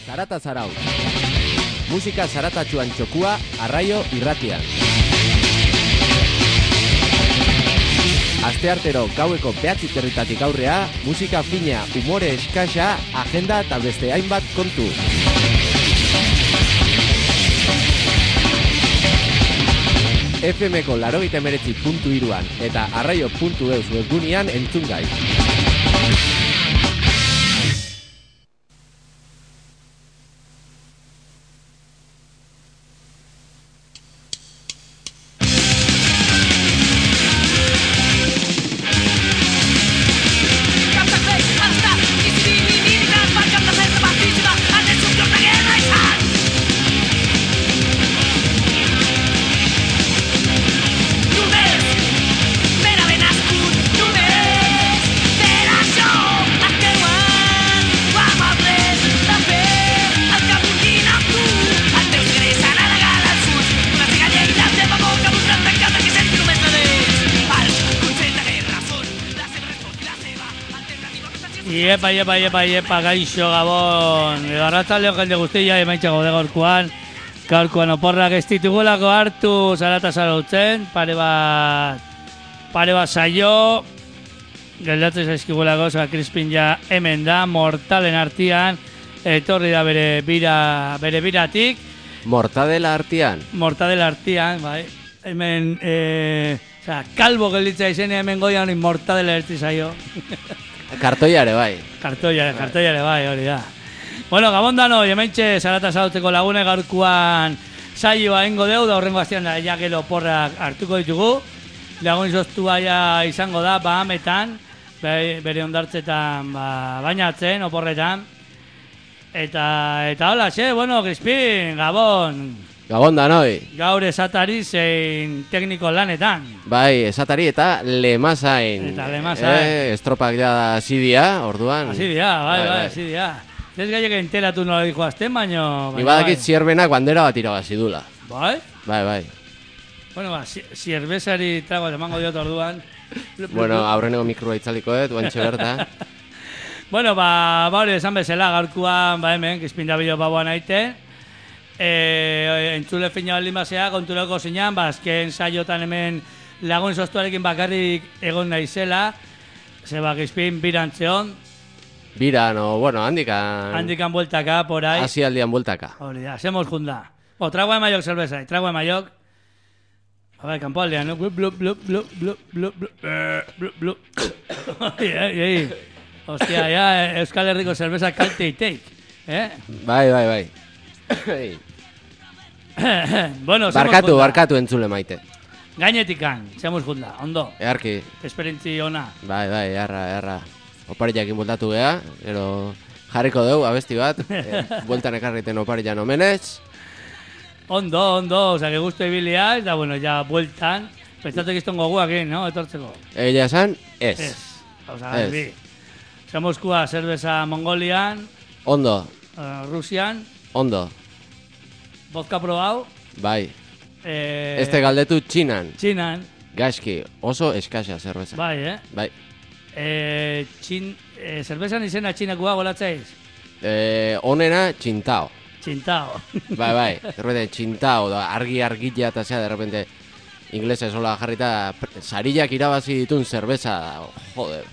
Zarata zarau. Musika zaratatxuan txokua, arraio irratian. Asteartero gaueko 9:00 aurrea, musika fina, umore eskasa, agenda eta beste hainbat kontu. FM-ko 89.3 eta arraio.eus webgunean entzun gai. Iepa, gaixo, Gabon. Arratzaldeon jende guztia, emaitxa gode gaurkoan oporrak ez ditugulako hartu zarata zarautzen, pare bat saio, geldatzen zaizkigulako, Crispin ja hemen da, Mortalen artean, etorri da bere biratik. Mortadela artean, bai. Hemen, kalbo gelditza izenia hemen goian, Mortadela ertzi zaio. Kartoiare bai. Kartoiare bai, hori da. Bueno, Gabon dano, hementxe zarata zarautzeko lagune gaurkoan saioa ingo deu, da horrengo astean da ja gero porrak hartuko ditugu. Lagun izoztua ja izango da, ametan, bere ondartzetan bainatzen, oporretan. Eta hola, bueno, Crispin, Gabon. Gabon danoi. Gaur esatari zein tekniko lanetan. Bai, esatari eta lemazain. Estropak da zidia, orduan. Azidia, bai, azidia. Ez gaiek enteratu nola dijo azten, baino... Ni badakit zierbenak bandera bat irabazi dula. Bai? Bai. Bueno, zierbezari trago emango diot orduan. Bueno, aurreneko mikroa itzaliko guantxe berta. Bueno, hori esan bezala, gaurkoan, hemen, Crispin Dabillo baboan aite. Entzule fina baldin basea, konturako zinean, azken saiotan hemen lagun soztuarekin bakarrik egon naizela. Zeba, Crispin, birantzeon. Bira, no, bueno, handikan bueltaka, por ahí. Asi aldian bueltaka. Hori da, semos junda. Trago de mayok cerveza, trago de mayok. A ver, campo aldean, ¿no? Blup. Hostia, ya, Euskal Herriko cerveza kalte y take. Bai. Bueno, barkatu entzule maite. Gainetikan, semos junda, ondo. Earki. Esperientzi ona. Bai, erra. Oparillakin bultatu geha, gero jarriko dugu, abesti bat. Bueltan ekarriten oparillan omenez. Ondo, oza, que gusto ibilia, eta bueno, ya bueltan. Pentsatek iztongo guakin, no? Etortzeko. Ella esan, ez. Oza, bi. Zamoskua cerveza Mongolian. Ondo. Rusian. Ondo. Vodka probau. Bai. Este galdetu Txinan. Gaizki, oso eskasa cerveza. Bai, Bai. Cervezan izena txinakua golatzeiz? Onena, Txintao. Bai. Derrepente, Txintao, argi-argila eta zea, derrepente, inglesa esola jarrita, sarillak irabazi ditun cerveza, joder,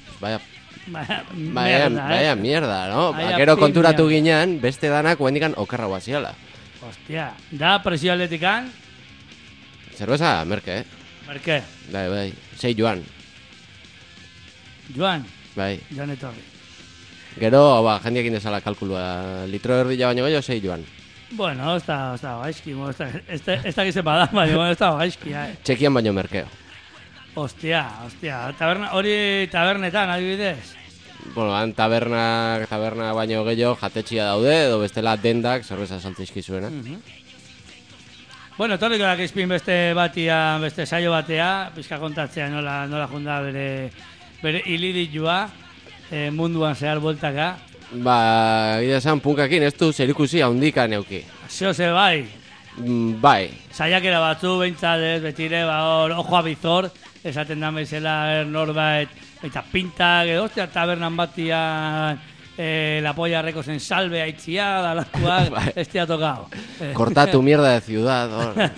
Vaya mierda, ¿no? Gero konturatu ginean, beste danak guendikan okerra guaziala. Hostia, da presio atletikan? Cerveza, merke, Merke? Bai, 6 yuan. Joan? Bai. Joan etorri. Gero, jendiakin desala kalkulua, litro erdila baino gehiago 6 yuan. Bueno, ez da gaizki, ez da gizien badan, baina ez da gaizki, Txekian baino merkeo. Hostia, hori tabernetan, adibidez? Bueno, taberna baino gehiago jatetxia daude, edo bestela dendak, zerbeza saltzizkizuena. Bueno, torriko da Crispin beste saio batea, pizka kontatzea nola junda bere ilidilua, munduan zehar bueltaka. Gida esan punkakin ez du zerikusi handikan euki. Zeo ze bai? Bai. Saiakera batzu, behintzadez, betire, ojoa bizor, esaten da bezala norbait, eta pintak, edo, tabernan batian La Polla Records en Salve, aitzia, da lakuak, Bai. ez te ha tocado. Corta tu mierda de ciudad.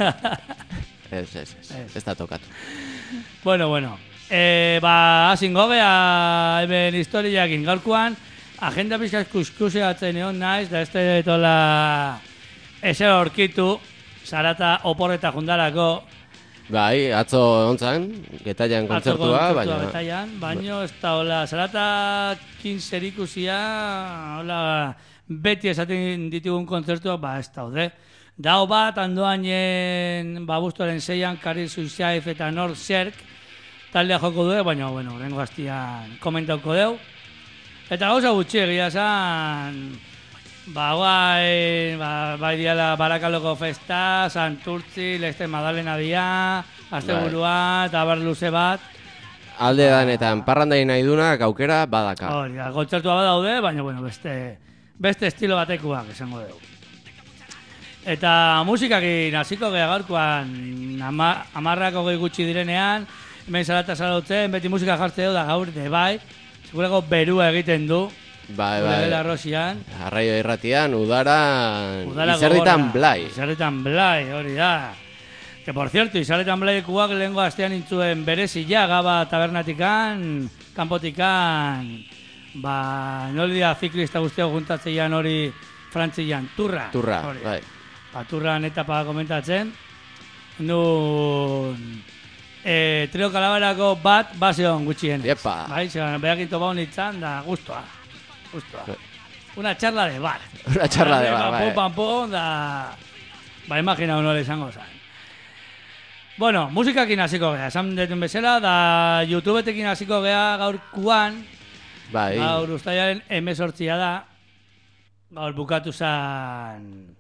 Ez da tokatu. Bueno. Hasin gogea hemen historiakin gaurkoan, agenda pixkaz kuskuseatzen egon naiz, da ez tola ezer aurkitu, Zarata oporreta jundarako. Bai, atzo ontzan, Getaian kontzertua, baina ez da, hola, Zarata 15 erikusia, hola, beti esaten ditugun kontzertuak, ez daude. Dao bat, andoainen, Bustoaren 6an, Karin Suizaif eta Nord Zerk, taldea joko du, baina, bueno, rengo hastian komentauko deu. Eta gauza gutxi egia esan, bai diala Barakaloko festa, Santurtzi, Leste Madalena dia, asteburua, eta bar luze bat. Alde danetan, parrandai nahi dunak aukera badaka. Hori, kontzertua badaude, baina, bueno, beste estilo batekuak esango dugu. Eta musikakin hasiko gea gaurkoan, 10 gutxi direnean, hemen Zarata zarautzen, beti musika jartze du da gaur, bai, segurako berua egiten du. Bai. Rosian. Arraio irratian, udaran, Izerditan Blai. Izerditan Blai, hori da. Que por cierto, Izerditan Blaikuak lehengo astean intzuen berezia, Gaba tabernatikan, kanpotikan, noldia ziklista guztiago juntatzeian hori frantzian, turra. Turra, bai. Turran etapa komentatzen. Nun... Trio Kalabarako bat baseon gutxien. Epa. Bai, behakin topa honitzen da guztua. Una charla de bar. Una charla de bar, bai. Pum, da... imagina uno izango zen. Bueno, musikakin hasiko gea. Esan detun bezala, da YouTubetekin hasiko gea gaurkuan. Bai. Gaur ustailaren 18 da. Gaur bukatu zan...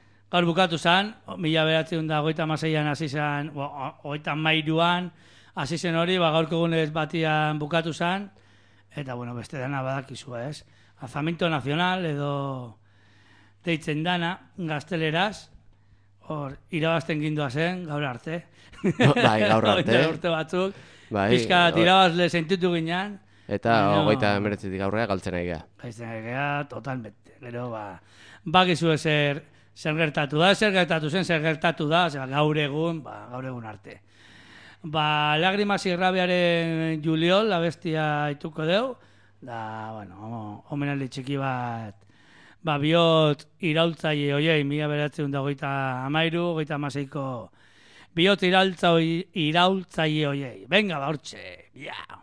1956an hasi zen, 33an hasi zen hori, gaurko egunez batian bukatu zen, eta bueno, beste dana badakizu, ez? Alzamiento Nacional edo deitzen dana, gazteleraz, hor, irabazten gindua zen, gaur arte. Bai, gaur arte. Urte batzuk, pizkat irabazle sentitu ginen. Eta 39 gaurrea galtzen nahi gea. Galtzen nahi gea, totalmente. Gero, bakizu zer gertatu da, zer gertatu da, gaur egun arte. Lagrimas y Rabiaren Juliol, abestia ituko deu, da, bueno, omenaldi txiki bat, bihot iraultzaile hoiei, 1913, bihot iraultzaile hoiei. Venga, hortxe, ja!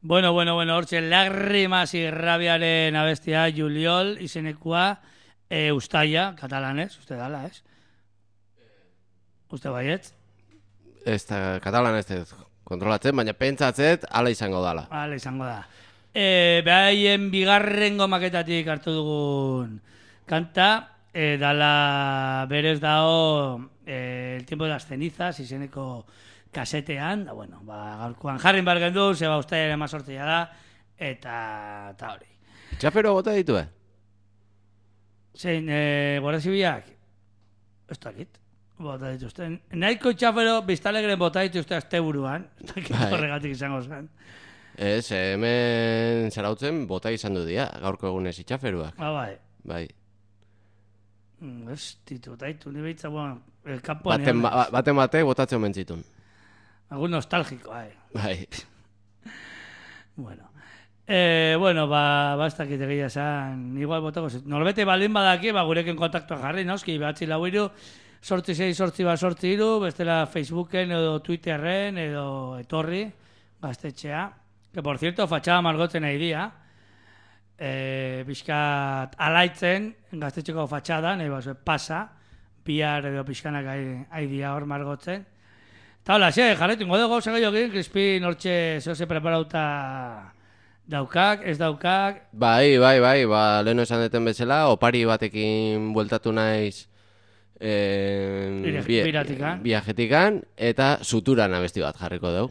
Bueno, hortxe, Lágrimas y Rabiaren abestia, Juliol, izenekua, Ustaia, katalanez, uste dala, ez? Uste baiet? Ez da, katalan ez kontrolatzen, baina pentsatzet, ala izango dala. Hala izango da. Behaien bigarrengo maketatik hartu dugun kanta, dala berez dao El tiempo de las cenizas, izeneko kasetean, da, bueno, gaurkoan jarrin bargen du, zeba Ustaia ere mazortzia da, eta hori. Txafero bota ditue? Zein, Guardia Zibilak? Ez dakit, bota dituzten. Nahiko txafero biztalegren bota dituzte azte buruan, ez dakit horregatik izango zen. Ez, hemen zarautzen bota izan du dira, gaurko egunez itxaferuak. Bai. Bai. Ez ditu, ni behitza, bueno, kampuan. Baten botatzen mentzitun. Algun nostálgico, Bai. Bueno. Ez dakit egia esan, igual botako zit. Norbete baldin badaki, gurekin kontaktua jarri, noski, behatzi lau iru, 86-8-8-2, bestela Facebooken edo Twitterren edo etorri, gaztetxea. Que, por cierto, fatxada margotzen nahi dia. Bizkat alaitzen, gaztetxeko fatxada, nahi pasa, bihar edo pixkanak aidia hor margotzen. Eta hola, jarretu ingo dugu, segaiokin, Crispin hortxe zehose preparauta daukak, ez daukak. Bai, leheno esan deten bezala, opari batekin bueltatu naiz viajetikan, eta suturan abesti bat jarriko dugu.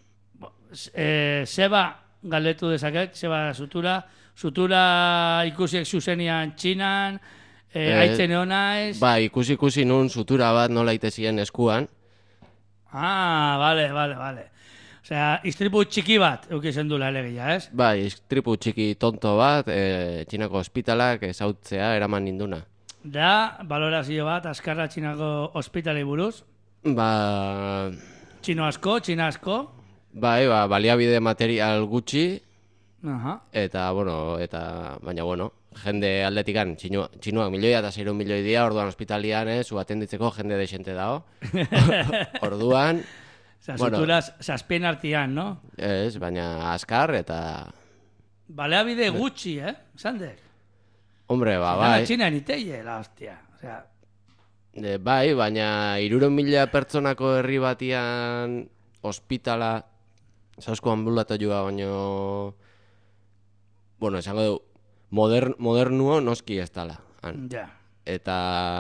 Zeba galdetu dezaket, zeba sutura ikusiek zuzenian Txinan, haitzen egon naiz. Ba, ikusi nun sutura bat nola itezien eskuan. Ah, vale. Osea, istripu txiki bat eukizen dula elegia, ez? Bai, istripu txiki tonto bat, Txinako ospitalak ezautzea eraman ninduna. Da, valorazio bat, azkarra Txinako ospitalei buruz? Ba... Txina asko? Bai, baliabide material gutxi, eta, baina, jende aldetikan, txinuak milioia eta 6 milioi dia, orduan ospitalian, zu atenditzeko jende desente dago. Orduan... Suturas saspien artian, no? Ez, baina askar eta... Baleabide gutxi, Sandek? Hombre, bai. Txina niteie, la hostia. Bai, baina 300.000 pertsonako herri batian ospitala, zausko ambulatoioa, baino... Bueno, esango du, modernuo noski ez dala. Ja. Eta...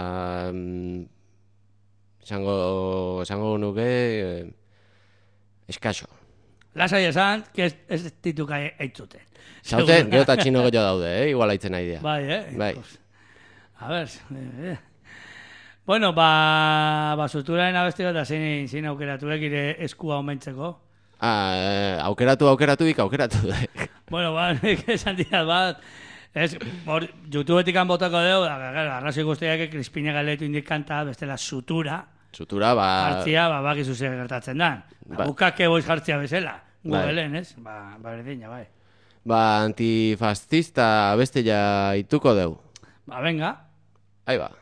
Esango nuke... Eskaxo. Lasai esan, que ez dituka eitzuten. Zauten, gero eta txino gehiago daude, igual aitzen nahi dira. Bai, Bai. A ver... Bueno, suturaren abesti bat, zein aukeratuek ire eskua omentzeko. Aukeratu dek. Bueno, nik esan diat bat, YouTubeetik botako deu, arrazoi guztiak Crispine galetu indikanta, bestela sutura. Sutura, Jartzia, bakizu zer gertatzen da. Bukake boiz jartzia bezala. Googleen, ez? Berdina, bai. Antifascista bestela ituko deu. Venga. Ahí va.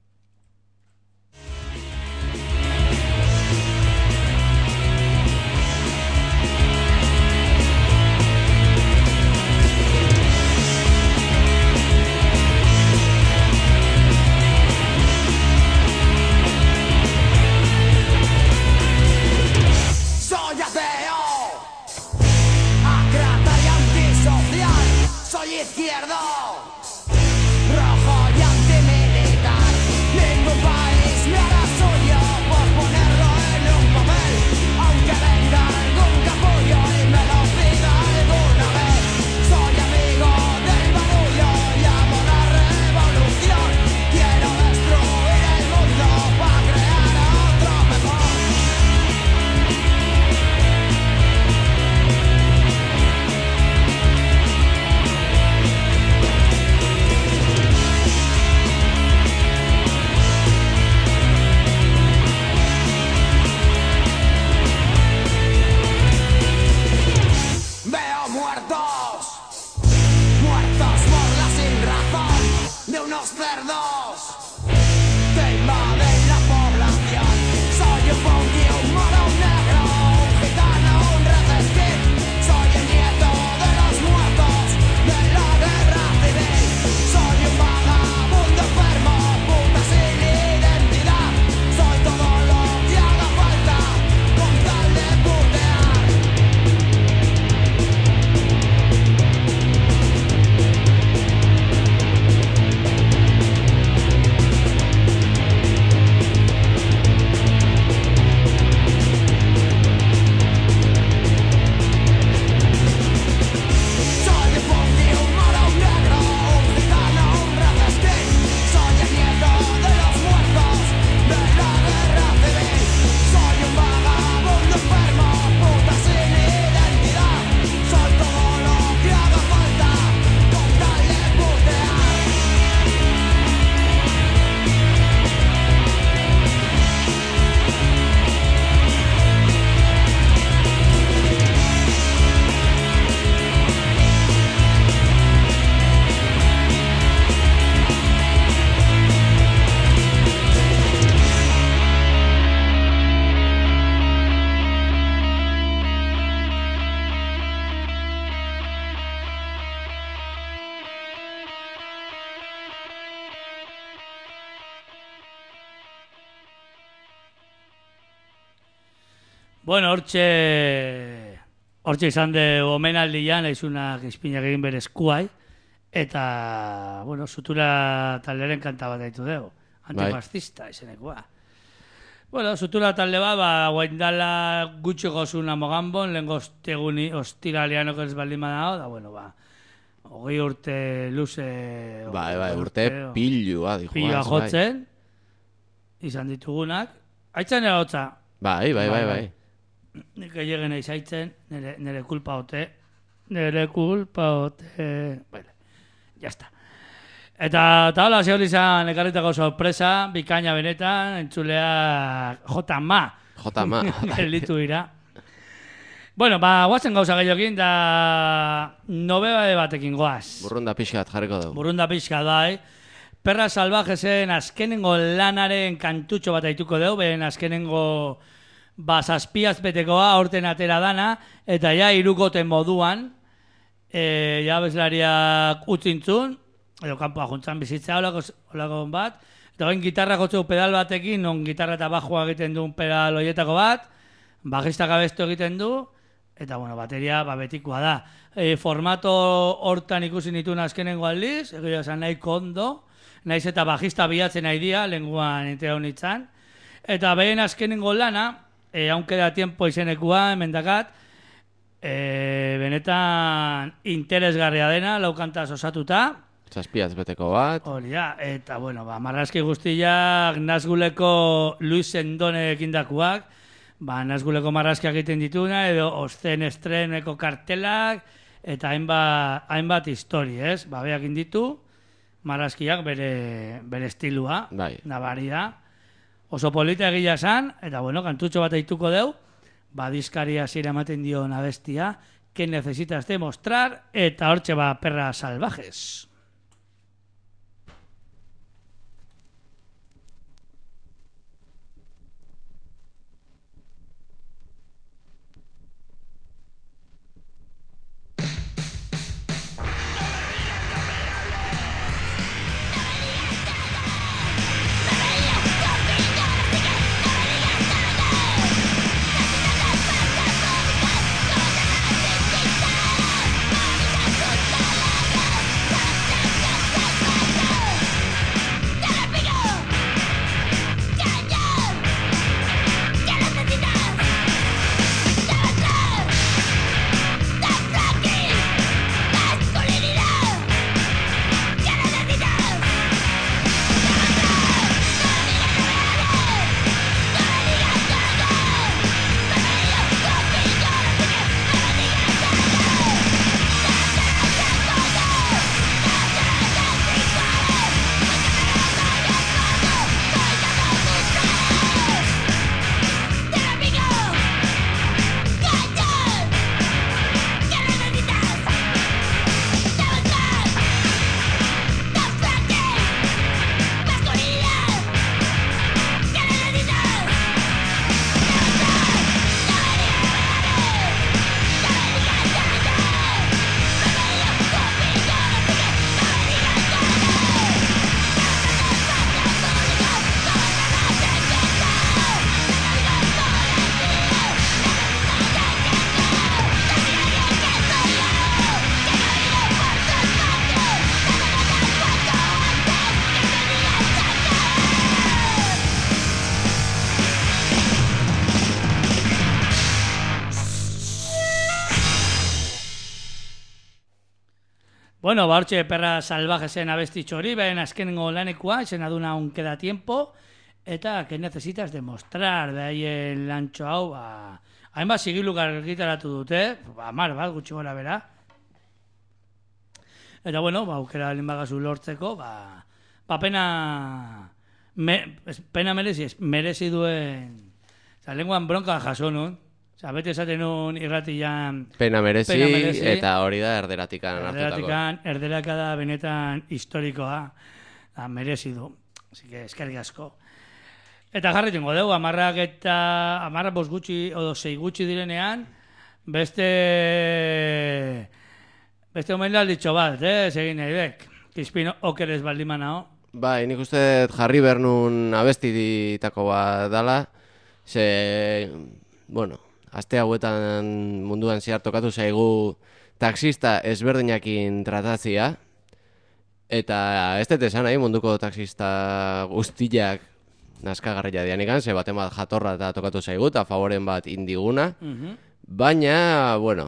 Izquierdo, rojo y antimilitar. Ningún país me hará suyo por ponerlo en un papel. Aunque venga algún capullo y me lo pida alguna vez. Soy amigo del barullo, llamo la revolución. Quiero destruir el mundo para crear otro mejor. Unos cerdos que invaden la población. Soy un funky, un moro, un negro, un gitano, un resistir. Soy el nieto Bueno, hortxe izan de omenaldian, eizunak izpinak egin bere eskuai, eta, bueno, sutura talderen kanta bat daitu dugu. Antifascista, izenekua. Bueno, sutura talde bat, guaindala gutxi gozuna mogambon, lehen gozteguni ostiralean okerez baldin badao, da, bueno, 20 urte luze... Bai, urte pilua, dijo. Pilua jotzen, izan ditugunak. Aitzan eragotza. Bai. Nik egin eiz aitzen, nire kulpa ote. Bueno, jazta. Eta hola, zehor izan ekarritako sorpresa, bikaina benetan, entzulea J.Ma. Gelditu dira. Bueno, guazen gauza gehiokin, da nobebade batekin goaz. Burrunda pixkat jarriko dugu. Burrunda pixkat, bai. Perra Salvajesen azkenengo lanaren kantutxo bat aituko dugu, beren azkenengo zazpiaz betekoa, aurten atera dana, eta ja irukoten moduan, ja bezlariak utzintzun, edo kanpoa juntzan bizitza olako bat, eta guen gitarra gotzeu pedal batekin, non gitarra eta bajua egiten duen pedal hoietako bat, bajistak abestu egiten du, eta bueno, bateria betikoa da. Formato hortan ikusi nituen azkenengo aldiz, egia esan nahiko ondo, naiz eta bajista bilatzen nahi dia, lenguan entera honitzan, eta behen azkenengo lana, aun queda tiempo izenekua, emendakat, benetan interesgarria dena, laukantaz osatuta. Zazpiaz beteko bat. Hori da, eta bueno, marrazki guztiak Nazguleko Luis Sendone ekindakuak, Nazguleko marrazkiak egiten dituna, edo Ozzen estreneko kartelak, eta hainbat histori, ez? Beak inditu, marrazkiak bere estilua, nabaria. Oso polita egia esan, eta bueno, kantutxo bat eituko deu, diskaria zira ematen dio abestia, que necesitas demostrar, eta hortxe Perra Salvajes. Bueno, hortxe Perra Salvajesen abestitxo hori, behen azkenengo lanekua, izena duna un queda tiempo, eta que necesitas demostrar, behaien lantxo hau, hainbat sigilu gargitaratu dute, 10 bat gutxi gora bera. Eta bueno, aukera linbagazu lortzeko, pena merezi duen, lenguan bronka jaso nun, bete esaten nun irratian... Pena merezi, eta hori da erderatikan hartutako. Erderaka da benetan historikoa, merezi du. Así que eskerrik asko. Eta jarretengo dugu, 10 bost gutxi, edo 6 gutxi direnean, beste omenalditxo bat, segin nahi bek. Kizpin okerez baldimanao. Bai, nik uste jarri bernun abesti ditako bat dala, bueno, aste hauetan munduan zehar tokatu zaigu taxista ezberdinakin tratatzia. Eta ez dut esan nahi munduko taxista guztiak naskagarria dianikan, ze baten bat jatorra eta tokatu zaigu, eta favoren bat indiguna. Baina, bueno,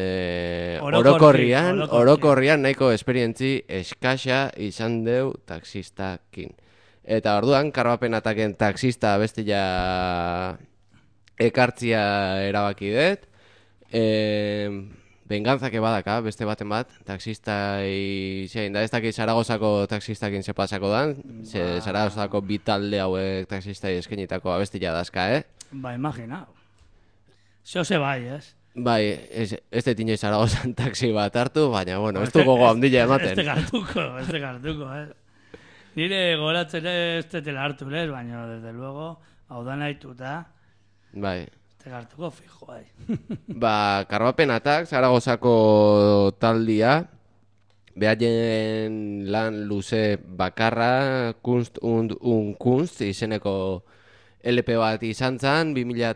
orokorrian nahiko esperientzi eskasa izan deu taxistakin. Eta orduan, karbapen ataken taxista bestia ekartzia erabaki dut. Bengantzak badaka, beste baten bat, taxista izan da, ez dakit Zaragozako taxistakin ze pasako dan, Zaragozako bi talde hauek taxistai eskenitako abestia dazka, Ba, imagina. Zose bai, ez? Bai, ez dut inoiz Zaragozan taxi bat hartu, baina, bueno, ez du gogo handila ematen. Ez gartuko, Nire goratzen ez tetela hartu, baina, desde luego, hau da nahituta. Bai. Ez gartuko fijo, Ba, karbapen atak, Zaragozako taldia, behaien lan luze bakarra, Kunst und Kunst, izeneko LP bat izan zen,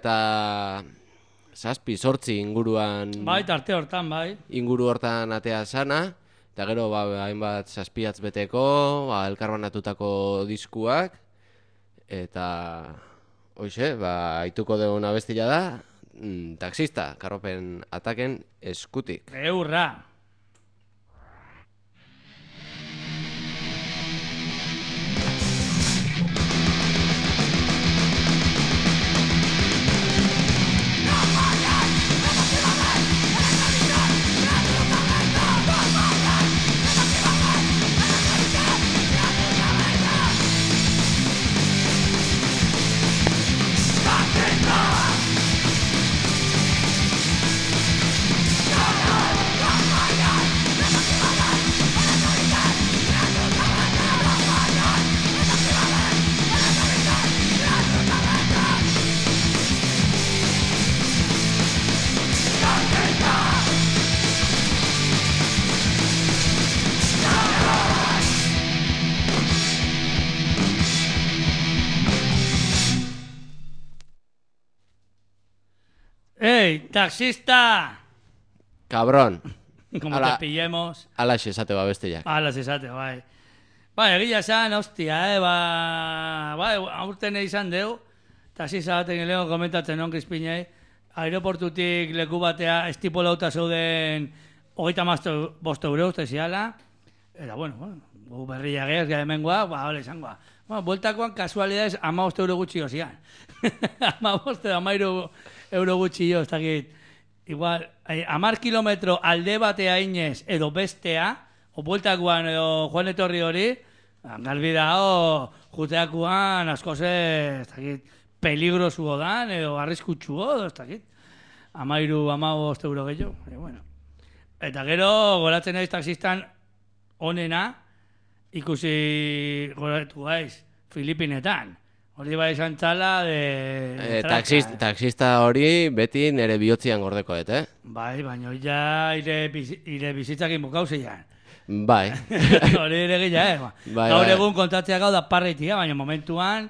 2007-8 inguruan... Bai, tarte hortan, bai. Inguru hortan atea sana, eta gero, hainbat zazpiatz beteko, elkarbanatutako diskuak, eta... Hoxe, aituko dugun abestia da, taxista, karropen ataken eskutik. Eurra! ¡Ey, taxista! Cabrón. Como te pillemos. Alaxe esate ba bestiak. Alaxe esate, bai. Bai, egia esan, hostia, bai, aurten izan deu, taxista baten lehen komentatzen non Crispinei, aeroportutik leku batea estipolauta zeuden 35 euro uste ziala, eta bueno, gu berria gehez, gara hemengoa, hola izangoa. Bueno, bueltakoan kasualidades 15 euro gutxi zian. 13 euro gutxi ez dakit. Igual, 10 kilometro alde batea inez edo bestea, o bueltakoan edo joan etorri hori, garbi dao, juteakoan askoz ez dakit, peligrosuo dan, edo arriskutsuo, ez dakit. 15 euro gehiago, bueno. Eta gero, goratzen naiz taxistan onena, ikusi goratu gaiz, Filipinetan. Hori bai izan txala de... Taxista hori beti nire bihotzian gordeko, Bai, baina ja ire bizitzakin bukau zeian. Bai. Hori ere gila, Gaur egun kontatzea gau da parreitia, baina momentuan...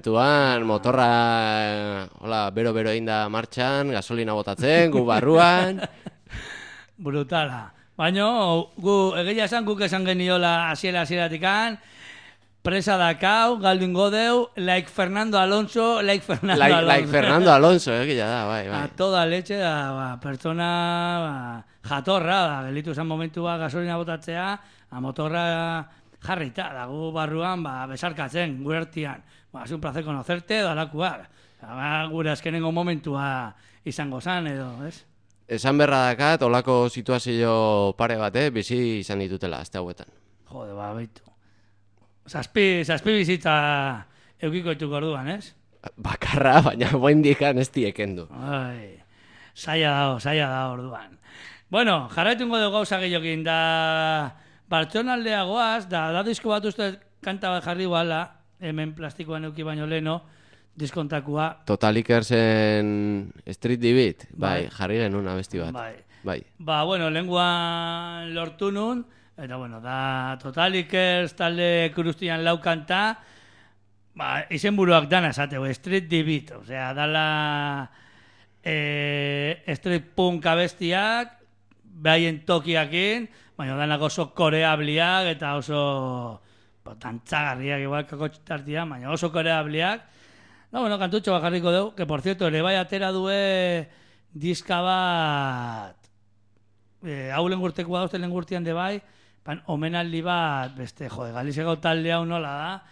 Motorra, bero egin da martxan, gasolina botatzen, gu barruan... Brutala. Baina, egia esan guk esan geniola hasiera-hasieratik presa dakau, galdun godeu, like Fernando Alonso, Like Fernando Alonso, egia da, bai. A toda leche da, pertsona jatorra, gelitu zen momentua gasolina botatzea, a motorra jarrita, da gu barruan besarkatzen, gure ertian. Es un placer conocerte, dalakuak. Gure azkenengo momentua izango zan, edo, ez? Esan berra dakat, olako situazio pare bat, bizi izan ditutela, azte hauetan. Jode, baitu. Zazpi bizitza eukiko dituko orduan, ez? Bakarra, baina boindikan ez diekendu. Zaila da orduan. Bueno, jarraitungo dugu gauza gehiokin, da Bartxonaldea goaz, da disko bat uste kanta bat jarri guala, hemen plastikoan euki baino leno, diskontakua. Total Ikersen Street Beat, bai, jarri genuen abesti bat. Bai. Bueno, lenguan lortu nun, eta bueno, da Total Ikers talde Krustian lau kanta, izenburuak dana esateu, Street Beat, osea, dala street punk abestiak, behaien tokiakin, baina danak oso koreabliak eta oso tantzagarriak igual kakotxartia, baina oso koreabliak. No, bueno, kantutxo bat jarriko dugu, que por cierto, ere bai atera due diska bat, hau lengurtekoa dauzte lengurtian de bai, omenaldi bat, beste, Galizeko talde hau nola da,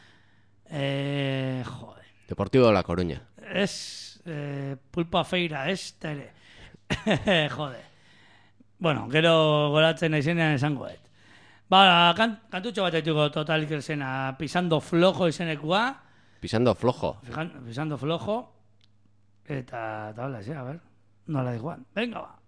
Deportivo La Coruña. Ez, Pulpa Feira, ez, tere. Bueno, gero goratzen naizenean esango dut. Ba, kantutxo bat etuko Totalik zena, Pisando Flojo izenekua. Pisando Flojo. Pisando Flojo. Eta hola, a ver, nola di Juan. Venga, ba.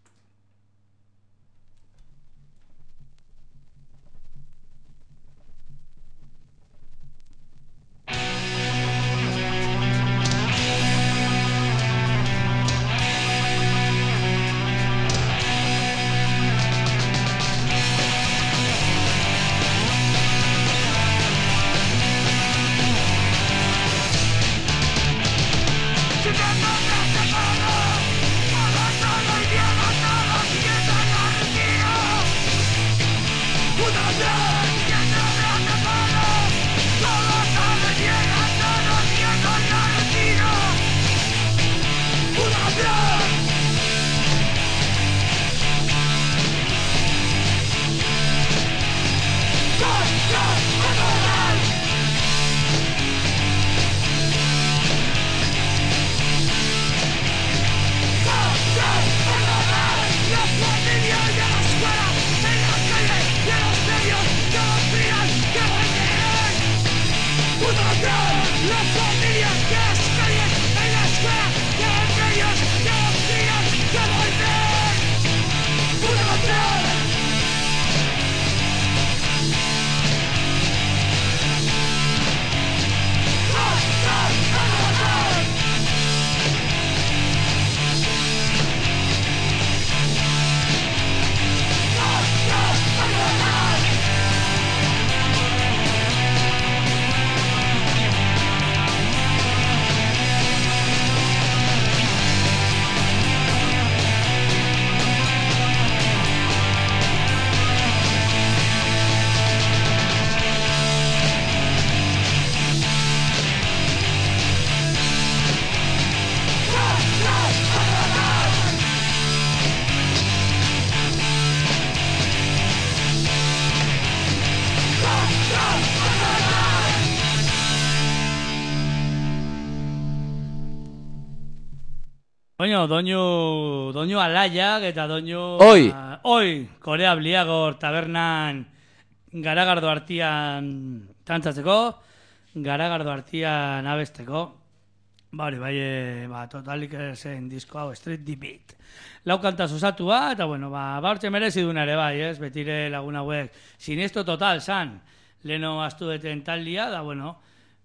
Bueno, doinu alaiak eta doinu... Oi, Korea Bliagor tabernan garagardo artian tantzatzeko, garagardo artian abesteko. Bai, Totalik zen disko hau, Street Beat. Lau kantaz osatua, eta bueno, hortxe merezi duna ere bai, ez? Betire lagun hauek. Siniesto total, san. Leno astu deten taldia, da bueno...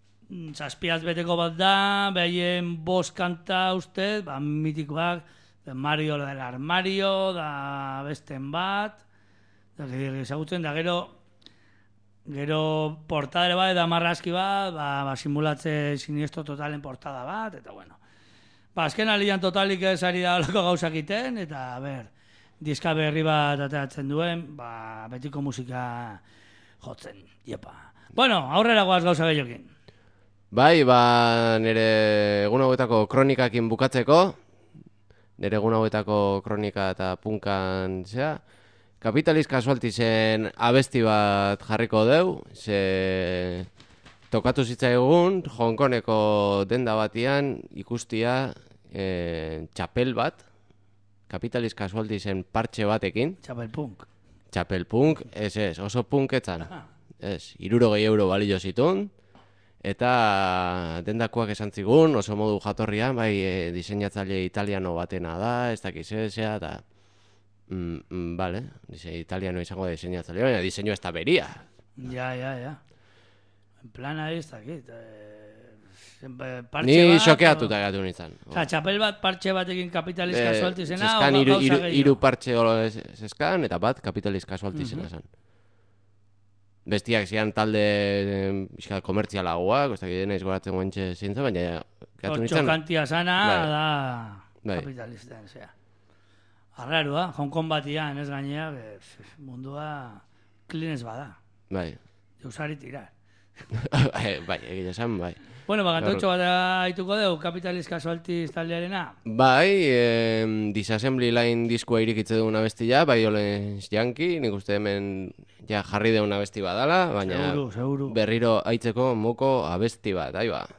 Zazpiaz beteko bat da, behaien bost kanta ustez, mitikoak, Mario del Armario, da besten bat, ezagutzen da gero portadere bat, da marrazki bat, simulatze Siniesto Totalen portada bat, eta bueno. Azken alian Totalik ez ari da olako gauzak iten, eta diska berri bat ateratzen duen, betiko musika jotzen, iepa. Bueno, aurrera goaz gauza gehiokin. Bai, nire egun hauetako kronikakin bukatzeko, nire egun hauetako kronika eta punkan, Kapitaliz Kasualtisen abesti bat jarriko deu, ze tokatu zitzaigun, Hongkoneko denda batian ikustia txapel bat, Kapitaliz Kasualtisen partxe batekin. Txapel punk, ez, oso punketzan. Ez, 60 euro balio zitun. Eta dendakoak esan zigun, oso modu jatorrian, diseinatzaile italiano batena da, ez dakiz ezea, eta... Bale, italiano izango da diseinatzaile, baina diseinu ez da beria. Ja. En plan ez dakit. Ni xokeatuta gatu nintzen. Txapel bat partxe batekin Kapitaliz Kasualtizena, zeskan hiru partxe zeskan, eta bat Kapitaliz Kasualtizena zen. Bestiak zian talde komertzialagoak, ez dakit naiz goratzen guentxe zintza, baina... Txokantia sana, da... Bai. Kapitalisten, zera. Arrarua, Hong Kong batian, ez gainea, mundua klinez bada. Bai. Deusari tirar. Bai, egia esan, bai. Bueno, kantotxo bat haituko dugu, Capitalist Casualties taldearena. Bai, Disassembly Line diskoa irikitze duguna bestia, Violence Yankee, nik uste hemen ja jarri deuna abesti badala, baina Seguru. berriro aitzeko moko abesti bat, ahi ba.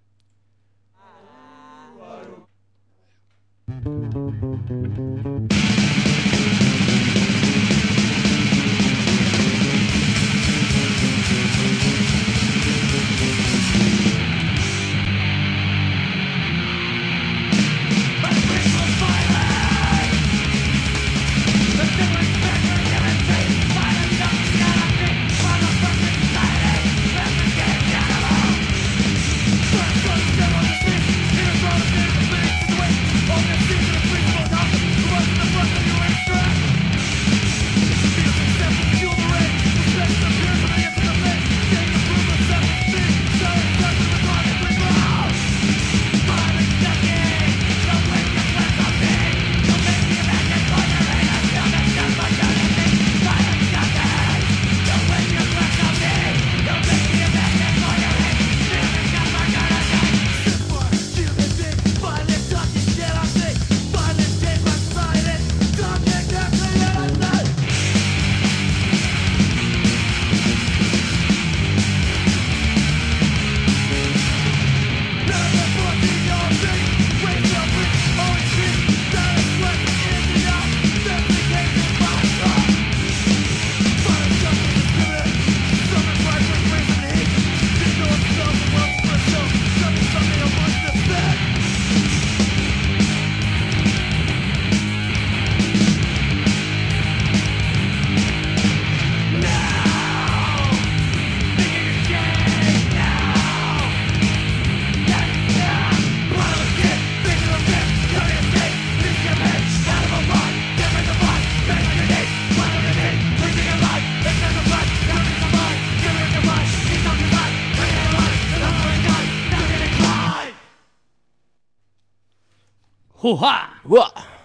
Juha! Ua!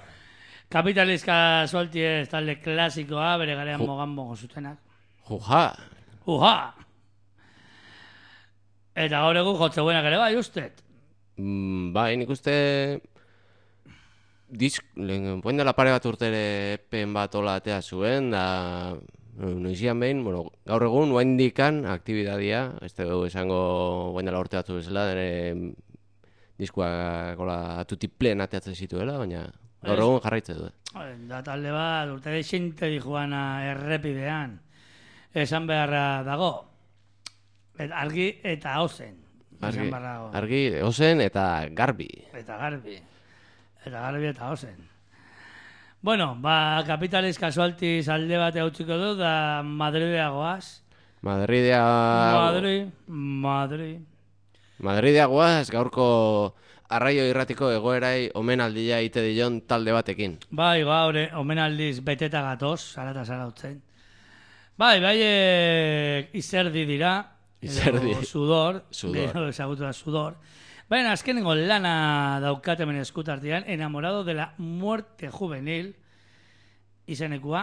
Capitalist Casualties talde klasikoa, bere garean mogan zutenak. Juha! Juha! Eta gaur egun jotze buenak ere bai, ustet. Bai, nik uste poen dela pare bat urtere pen bat hola atea zuen, da noizian behin, bueno, gaur egun oain dikan aktibidadia, ez dugu esango poen dela urte batzu bezala, diskoak atutiplen ateatzen zituela, baina gaur egun jarraitze du. Da talde bat, urte deixente di joana errepidean, esan beharra dago, argi eta ozen. Argi, ozen eta garbi. Eta garbi eta ozen. Bueno, Capitalist Casualties alde bat hautziko du, da Madridea goaz. Madridea goaz, gaurko Arraio Irratiko egoerai omenaldia ite dion talde batekin. Bai, gaur omenaldiz beteta gatoz, zarata zarautzen. Bai, izerdi dira, edo sudor, gero ezagutu da sudor. Baina azkenengo lana daukatemen eskutartian, Enamorado de la muerte juvenil, izenekua,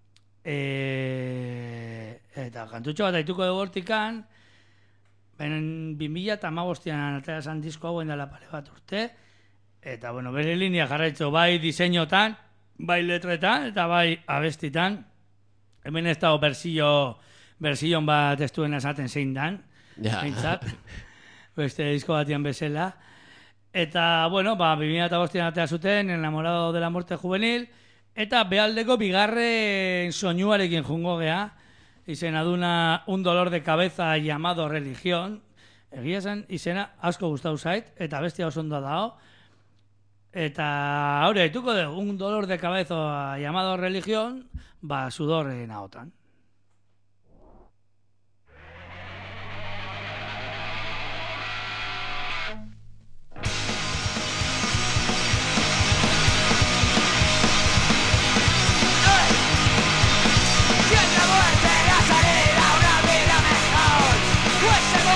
eta kantutxo bat aituko dugu hortikan, benen 2015an atera esan disko hauen dela pare bat urte, eta bueno, bere linea jarraitzo bai diseinotan, bai letretan, eta bai abestitan, hemen ez dago bersion bat estuen esaten zein dan, bintzat, beste disko batian bezala. Eta, bueno, 2015an atea zuten, Enamorado de la muerte juvenil, eta behaldeko bigarren soinuarekin jungo gea, izena duna Un dolor de cabeza llamado religión, egia zen izena asko gustau zait, eta bestia oso ondo dao, eta haure, haituko dugu, Un dolor de cabeza llamado religión, sudorren ahotan.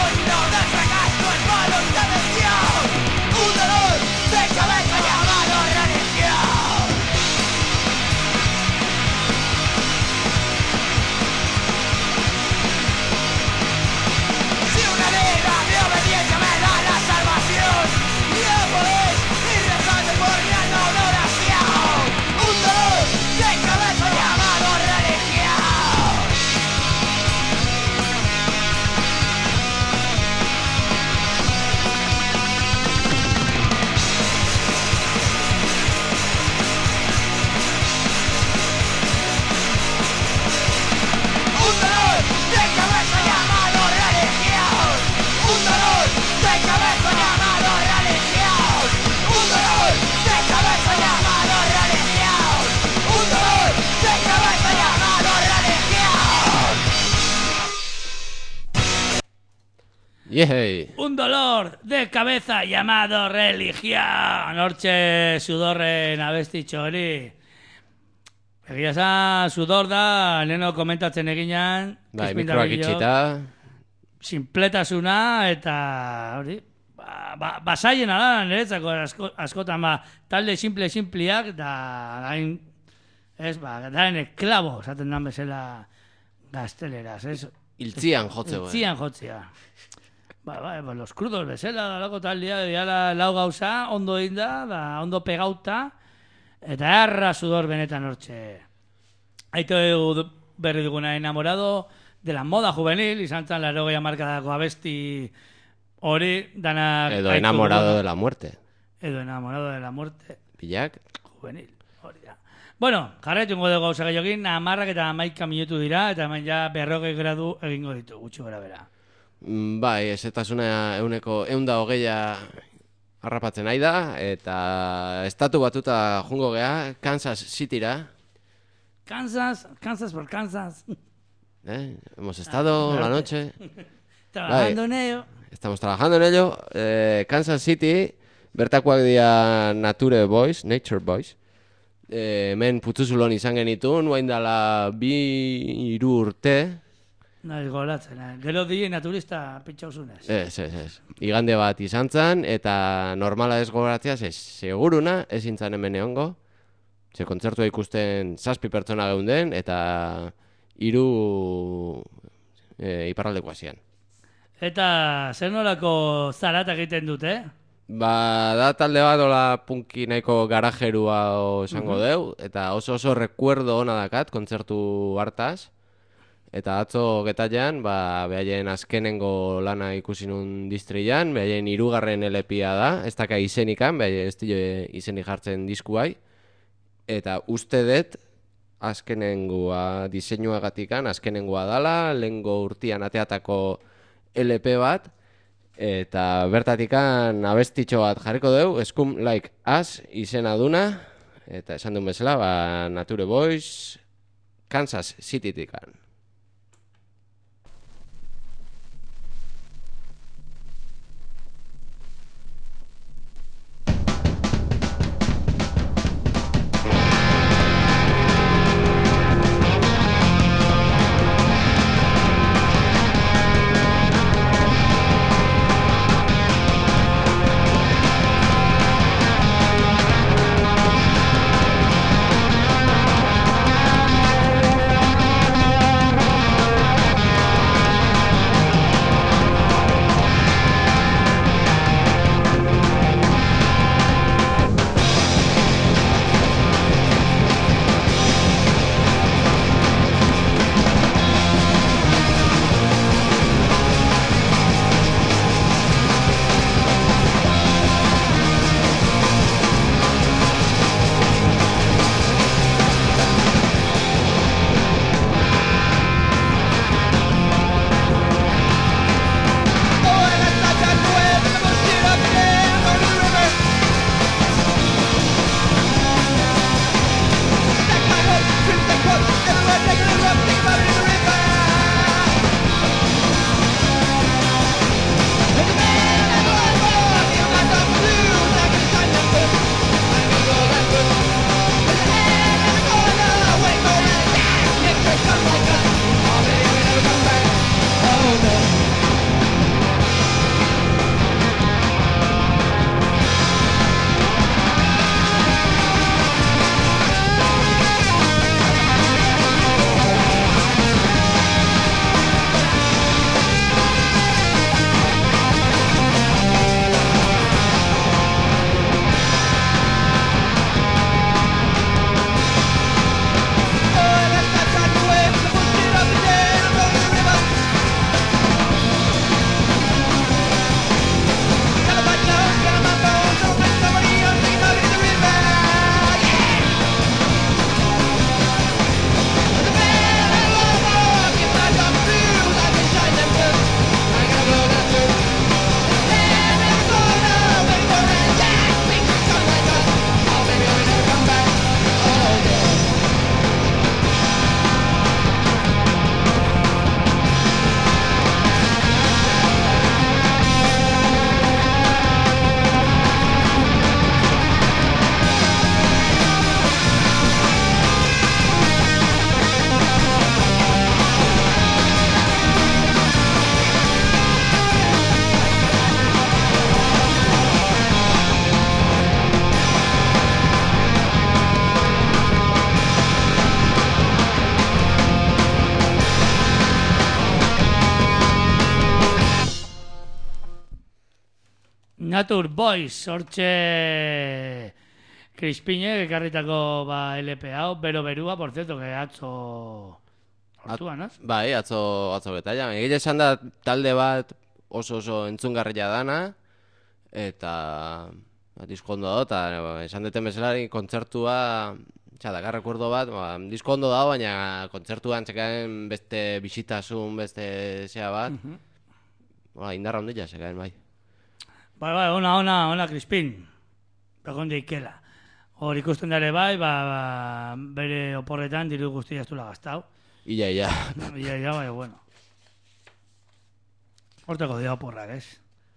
Un dolor de cabeza llamado Yehey! Un dolor de cabeza llamado religión. Hortxe sudorren abestitxo hori. Egia esan, sudor da, leheno komentatzen eginan. Bai, mikroak itxita. Sinpletasuna eta hori. Basaiena da, niretzako askotan, talde simpliak, da gain, daen esklabo, esaten dan bezala gazteleraz, ez? Iltzian jotzeo. Iltzian jotzea. Los crudos bezala, dalako taldea, diala lau gauza, ondo inda, ondo pegauta, eta erra sudor benetan hortxe. Aito berri duguna enamorado de la moda juvenil, izan zan 80 hamarkadako abesti hori, danak... Edo enamorado de la muerte. Edo enamorado de la muerte. Pilak? Juvenil, hori da. Bueno, jarretungo dugu gauza gehiagin, 10 eta 11 minutu dira, eta hemen ja 40 gradu egingo ditu, gutxi gora bera. Bai, ezetasuna euneko 120 harrapatzen nahi da, eta estatu batuta jungo gea, Kansas Cityra. Kansas por Kansas. Hemos estado la noche. Trabajando en ello. Estamos trabajando en ello. Kansas City, bertakoak dira Nature Boys. Hemen putuzulon izan genitun, guain dala 2-3 urte. Naiz golatzen, gero di naturista pitxauzunez. Ez. Igande bat izan zan, eta normala ez gogoratzea, seguruna ezin zan hemen egongo. Ze kontzertua ikusten 7 pertsona geunden, eta 3 iparraldeko hasian. Eta zer nolako zarata egiten dute? Da talde bat ola punki nahiko garajerua esango deu, eta oso rekuerdo ona dakat kontzertu hartaz. Eta atzo getaian, behaien azkenengo lana ikusi nun distrillan, behaien 3. LP-a da, ez daka izenikan, behaien ez dilo izenik jartzen diskuai. Eta uste dut, azkenengoa diseinuagatikan, azkenengoa dala, lehengo urtian ateatako LP bat, eta bertatikan abestitxo bat jarriko dugu, Scum Like Us izena duna, eta esan duen bezala, Nature Boys, Kansas Citytikan. Nature Boys, hortxe Crispinek ekarritako LP hau, berua, por cierto, que atzo hortuan, ez? Bai, atzo getaia. Egile esan da talde bat oso entzungarria dana, eta disko ondo da, eta esan deten bezalari kontzertua, dakar recuerdo bat, disko ondo da, baina kontzertuan txekaen beste bisitasun, beste zea bat, indarra ondila txekaen, bai. Bai, ona, Crispin, begonde ikela. Hor ikusten dara bai, bere oporretan diru guztia ez dula gaztau. Ia. Ia, bai, bueno. Hortako dira oporrak, ez?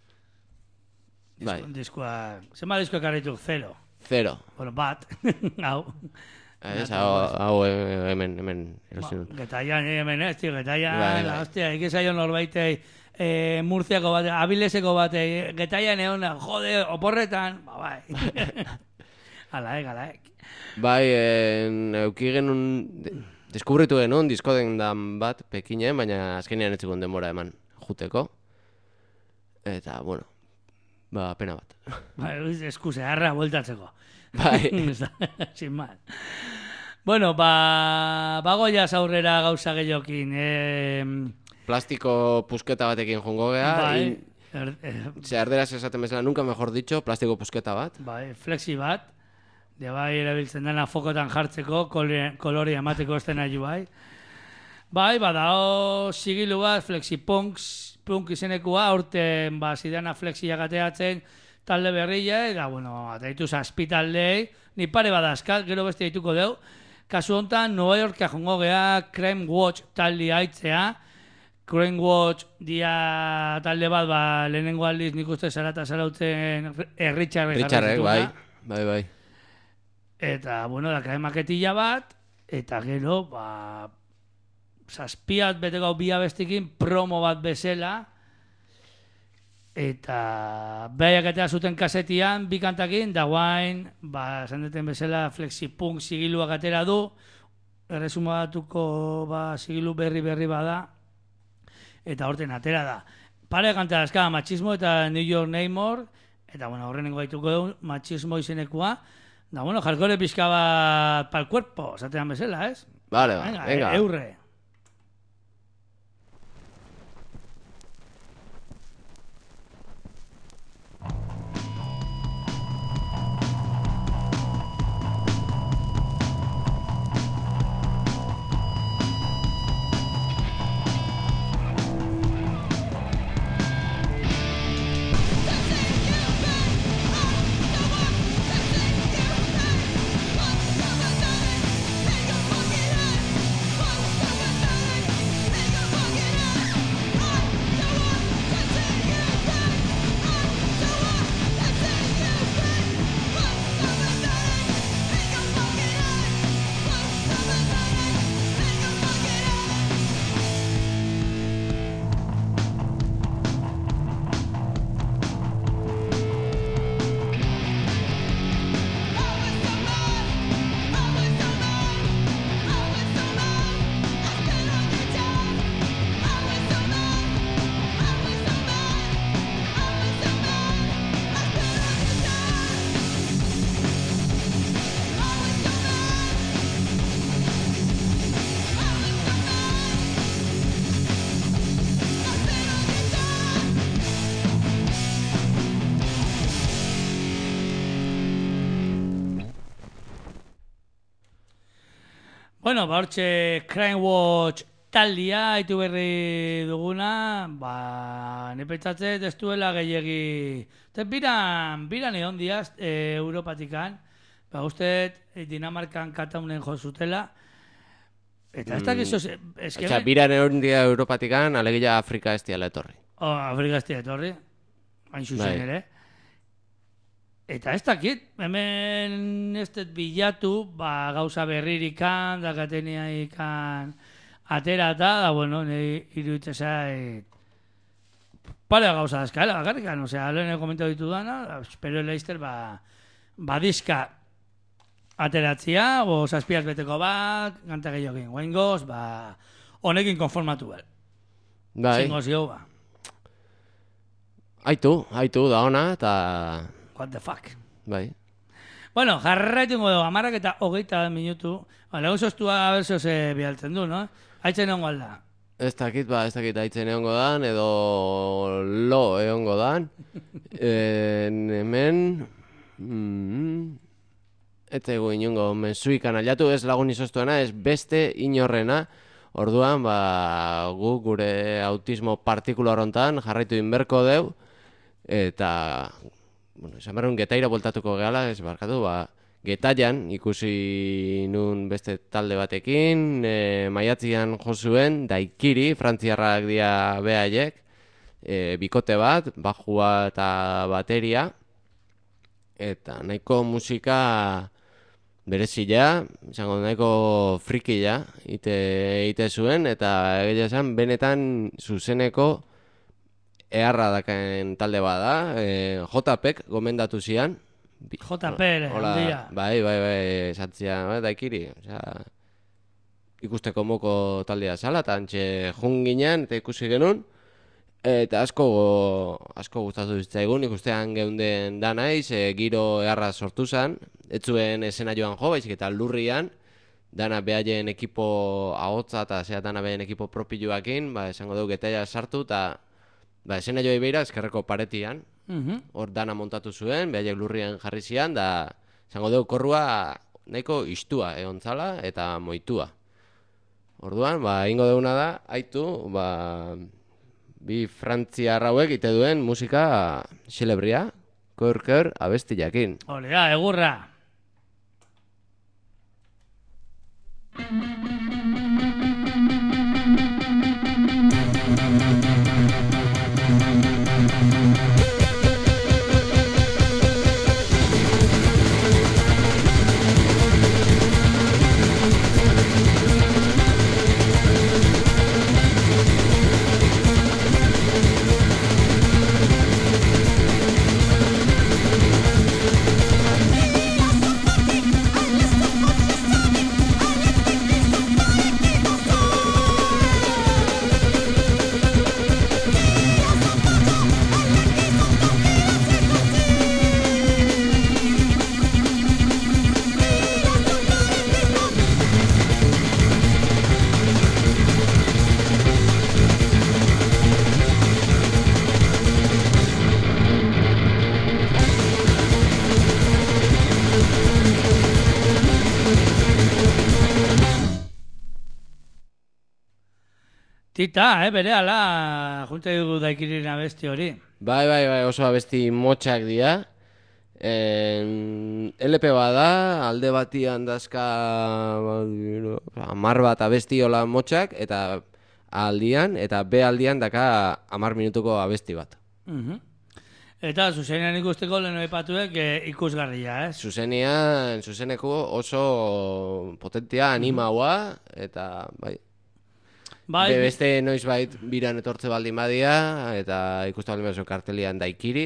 Bai. Zema diskoa karritu? 0. Bueno, bat. Hau. Hau hemen erosin dut. Getaian, hemen ez, tío, getaian. Hostia, ikizaio norbaitei Murziako bate, Abileseko bate, getaian egon, jode, oporretan. Bai. Alaek. Bai, euki genuen, deskubritu genuen disko dendan bat, Pekinen, baina azkenean ez zegoen denbora eman juteko. Eta, bueno, pena bat. Bai, eskuse, harra bueltatzeko. Bai. Sin mal. Bueno, bagoiaz aurrera gauza gehiokin. Plastiko pusketa batekin jongo geha. Bai. Erderaz esaten bezala, nunca mejor dicho, plastiko pusketa bat. Bai, flexi bat. De bai, erabiltzen dena fokotan jartzeko, kolori emateko ez dena ju bai. Bai, badao sigilu bat, flexipunk izenekua, aurten zidana flexia gateatzen talde berria, eta, bueno, ataitu zazpitaldei, ni pare badazkat, gero beste dituko deu. Kasu honetan, Nueva Yorka jongo geha, Crime Watch talde haitzea. Crime Watch dia talde bat, lehenengo aldiz nik uste zarata zarautzen Richarrek, bai. Eta, bueno, daka maketilla bat, eta gero, zazpiat beteko bi abestikin promo bat bezala, eta behaiak eta zuten kasetian, bi kantakin, da guain, zandeten bezala flexipunk sigiluak atera du, erresumatuko sigilu berri bada, eta horten atera da. Pare kanta dazka, Machismo eta New York Neymar, eta, bueno, horrenengo gaituko du, Machismo izenekua, da, bueno, jarkore pixka bat pal cuerpo, zatean bezala, ez? Vale, venga. Eurre. Bueno, hortxe Crime Watch taldia haitu berri duguna, nepetzatzet ez duela gehiagi. Biran egon diaz, Europatikan, uste Dinamarkan Kataunen jo zutela, eta ez dakizu... Osea, biran egon dia Europatikan, alegia Afrika ez diala etorri. Afrika ez diala etorri, hain zuzen ere. Eta ez dakit, hemen ez dut bilatu, gauza berririkan, dakateniaikan aterata, da, bueno, iruditzen zait, pare gauza dazkaela, bakarrikan, osea, lehen komentatu ditu dana, espero leizter, badizka ateratzia, zazpiaz beteko bat, ganta gehiokin, guain goz, honekin konformatu behar. Bai. Zingo zio, Aitu da ona, eta... What the fuck. Bai. Bueno, jarraitungo dugu, 10:20 minutu. Lagun sostua berzoz bialtzen du, no? Aitzen egongo alda. Ez dakit aitzen egongo dan, edo lo egongo dan. Hemen... Ez egu inongo mensuikan aliatu, ez lagun izostuena, ez beste inorrena. Orduan, gu gure autismo partikular hontan jarraitu inberko deu, eta, esan berrun getaira bueltatuko gehala, ez barkatu, getaian ikusi nun beste talde batekin, maiatzian josuen, daikiri, frantziarrak dia behaiek, bikote bat, bajua eta bateria, eta nahiko musika berezila, izango nahiko frikila ite zuen, eta egia esan benetan zuzeneko eharra dakaen talde bada, JPek gomendatu zian. JP ere, handia. Bai, esatzia, daikiri, ikusteko moko taldea zala, eta antxe jun ginen, eta ikusi genuen, eta asko gustatu zitzaigun, ikustean geunden da naiz, giro eharra sortu zen, ez zuen esena joan jo, baizik eta lurrian, dana behaien ekipo ahotza eta zea dana behaien ekipo propioakin, esango dugu getaia sartu, eta esena joa ibeira eskerreko paretian, hor dana montatu zuen, behaiek lurrian jarri zian, da esango dugu korrua nahiko istua egontzala eta moitua. Orduan, ingo duguna da, aitu, bi Frantzia hauek ite duen musika xelebria, kor abesti jakin. Olea, egurra. Tita, bere ala, junta dugu daikirin abesti hori. Bai, oso abesti motxak dira. LP bada, alde batian dazka 10 bat abesti hola motxak, eta aldian, eta B aldian daka 10 minutuko abesti bat. Eta zuzenean ikusteko lehen aipatuek ikusgarria, ez? Zuzeneko oso potentia, animaua, eta bai. Beste noiz bait biran etortze baldin badia, eta ikustu baldin badio kartelian daikiri,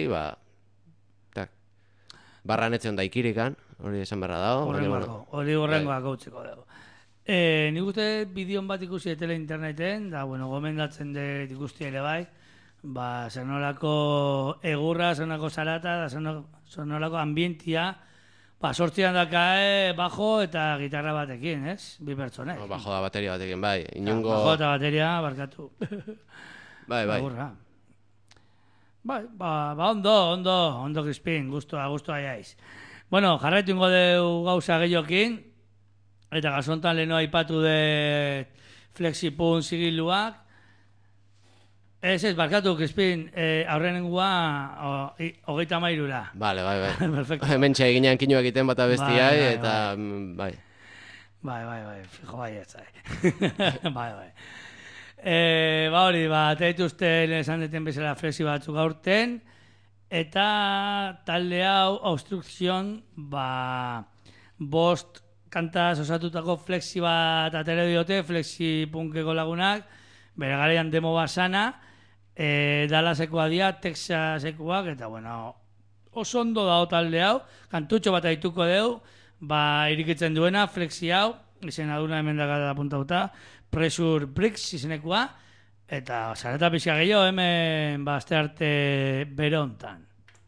barran etzion daikirikan, hori esan berra dago. Hori horrengoak gautzeko dago. Nik uste bideon bat ikusi etela interneten, da, gomendatzen dut ikusti ere bai, zer nolako egurra, zer nolako zarata, zer nolako ambientia, sortzian dakae bajo eta gitarra batekin, ez? Bi pertsonek. Bajo da bateria batekin, bai. Bajo eta bateria, barkatu. Bai. Bai, ondo, Crispin, guztua jaiz. Bueno, jarraitu ingo deu gauza gehiokin, eta gazontan leheno aipatu de Flexipun zigiluak. Ez, barkatu, Crispin, aurrenengua 33. Bai. Perfecto. Hemen txeginean kinu egiten bat abestiai, eta bai. Bai, fijo bai ez, bai. Hori, teituzten esan deten bezala flexi batzuk aurten, eta talde hau, Obstruction, 5 kantaz osatutako flexi bat atere diote, flexi punkeko lagunak, bere garaian demo basana, Dallasekoa dia, Texasekoak, eta oso ondo dago talde hau, kantutxo bat aituko deu, irikitzen duena, flexi hau, izena duna hemen dakat apuntauta, Pressure Bricks izenekoa, Eta zarata pixka gehiago hemen aste arte berontan.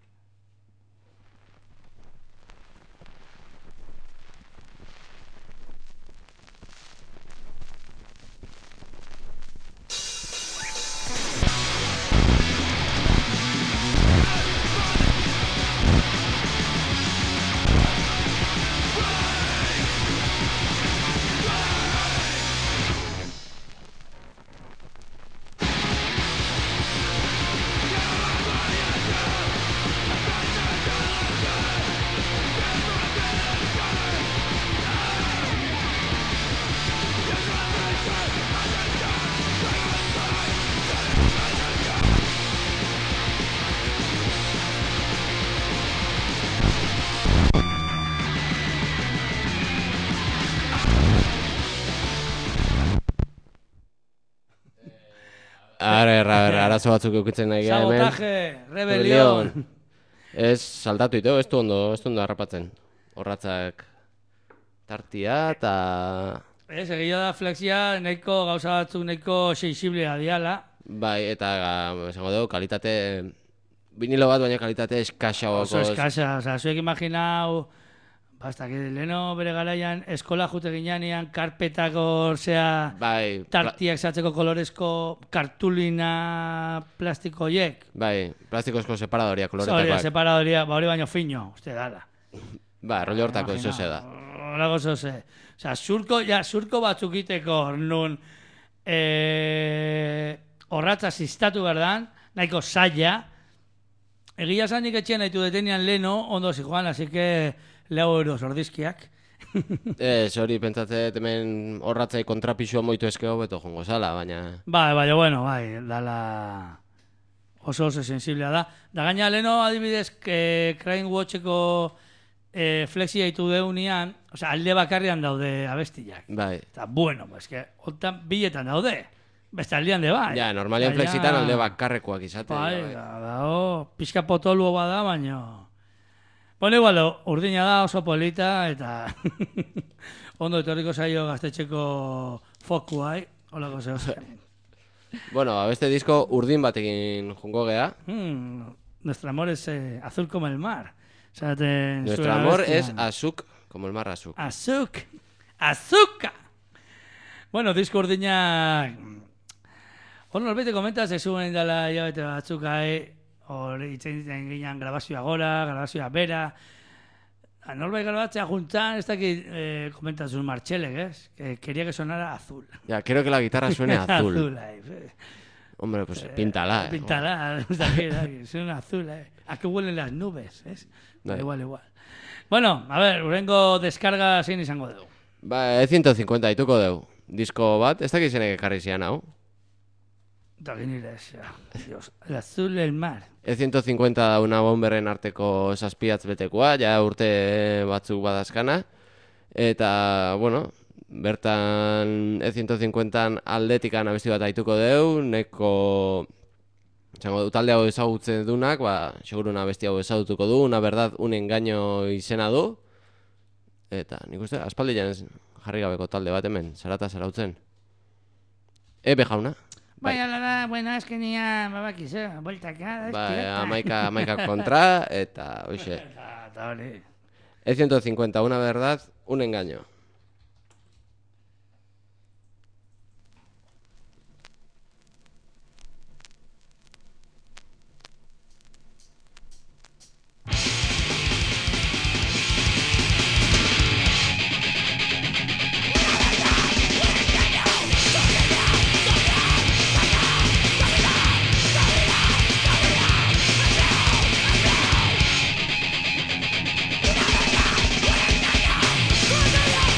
Arazo batzuk eukitzen nahi gara hemen. Sabotaje, rebelión. Ez saltatu ito, ez du ondo harrapatzen. Horratzak tartia eta... Ez, egia da flexia nahiko gauza batzuk nahiko sensiblea diala. Bai, eta esango dugu, kalitate... Vinilo bat, baina kalitate eskaxa. Oso eskasa, oza, zuek imaginau... Basta, que leheno bere garaian eskola jute ginean karpetako, zea, bai, tartiak zatzeko kolorezko kartulina plastiko hiek. Bai, plastikozko separadoria koloretakoak. Hori, separadoria, hori baino fino, uste dala. Ba, rollo hortako eso da. Horako zoze. Osa, surko batzuk iteko, nun horratza ziztatu berdan, nahiko zaila. Egia zanik etxean haitu detenian leheno, ondo zijoan, así que... Leo euros ordizkiak. Ez, hori pentsatzen hemen horratzai kontrapixua moitu eskeo beto jongo zala, baina... Bai, bueno, dala oso sensiblea da. Da gaina leno adibidez, Crime Watcheko flexia ditu deunian, osea, alde bakarrian daude abestiak. Bai. Eta, bueno, eske, hontan biletan daude. Beste aldean de bai. Ja, normalian flexitan alde bakarrekoak izate. Bai, pixka potolua bada, baina... Bueno, igual, urdina da oso polita, eta ondo etorriko zaio gaztetxeko fokuai, holako zehose. Bueno, beste disko urdin batekin jungo gea. Nuestro amor es azul como el mar. Nuestro amor es azuk, como el mar azuk. Azuk, azuka! Bueno, disko urdina... Hor norbete komentaz, ez zuen dela jabete batzukai, hor itzen ginen grabazioa gora, grabazioa bera. Norbait grabatzea juntan, ez dakit komentazun Martxelek, ¿es? Que quería que sonara azul. Ya, quiero que la guitarra suene azul. Azul, Hombre, pues píntala. Píntala, suena azul, ¿A qué huelen las nubes, es? Igual. Bueno, a ver, urrengo descarga zein izango dugu. Ba, E150 dituko dugu. Disko bat, ez dakit zenek ekarri zian hau. Dios, el azul del mar. E150 da una bomberren arteko zazpiatz betekoa, ja urte batzuk badazkana. Eta, bueno, bertan E150 aldetikan abesti bat aituko deu, neko... talde hau ezagutzen dunak, seguruna abesti hau ezagutuko du, una verdad, un engaño izena du. Eta, nik uste, aspaldian jarri gabeko talde bat hemen, zarata zarautzen. Ebe jauna. Bai, alara, bueno, eskenean, babakiz, boltaka, amaika kontra, eta, oixe. E150, una verdad, un engaño. Cuando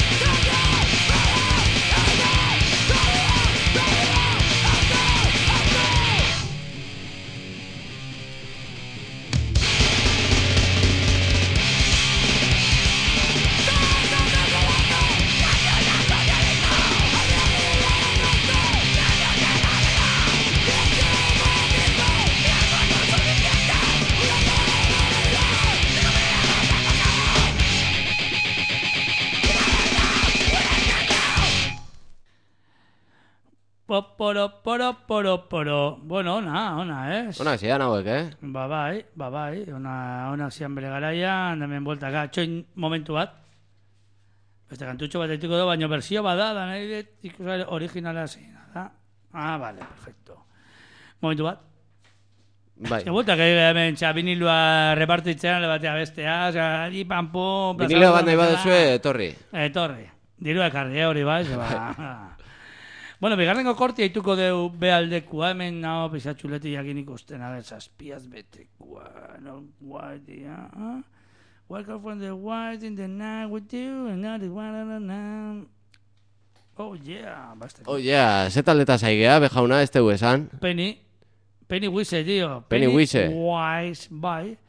Poro. Bueno, ona, ez? Ona, zidan hauek, Ba bai, ona zian bere garaian, hemen bueltaka, txoin momentu bat. Beste kantutxo bat dituko du, baina berzio bada, da nahi dut ikusare originala zein, da? Vale, perfecto. Momentu bat. Bai. Bueltak hemen, vinilua repartitzen, ale batea bestea, di pampo... Vinilo bat nahi baduzue, etorri. Etorri. Dirua ekarri, hori bai, Bueno, bigarrengo korti haituko deu bealdekua, hemen nao pisatxuleti jakin ikusten, a ver, saspiaz betekua, no, white, welcome from the white in the night with you, and not the one, oh yeah, basta. Oh yeah, ze taldeta zaigea, bejauna, ez tegu esan. Pennywise, tío. Pennywise. Pennywise, bai.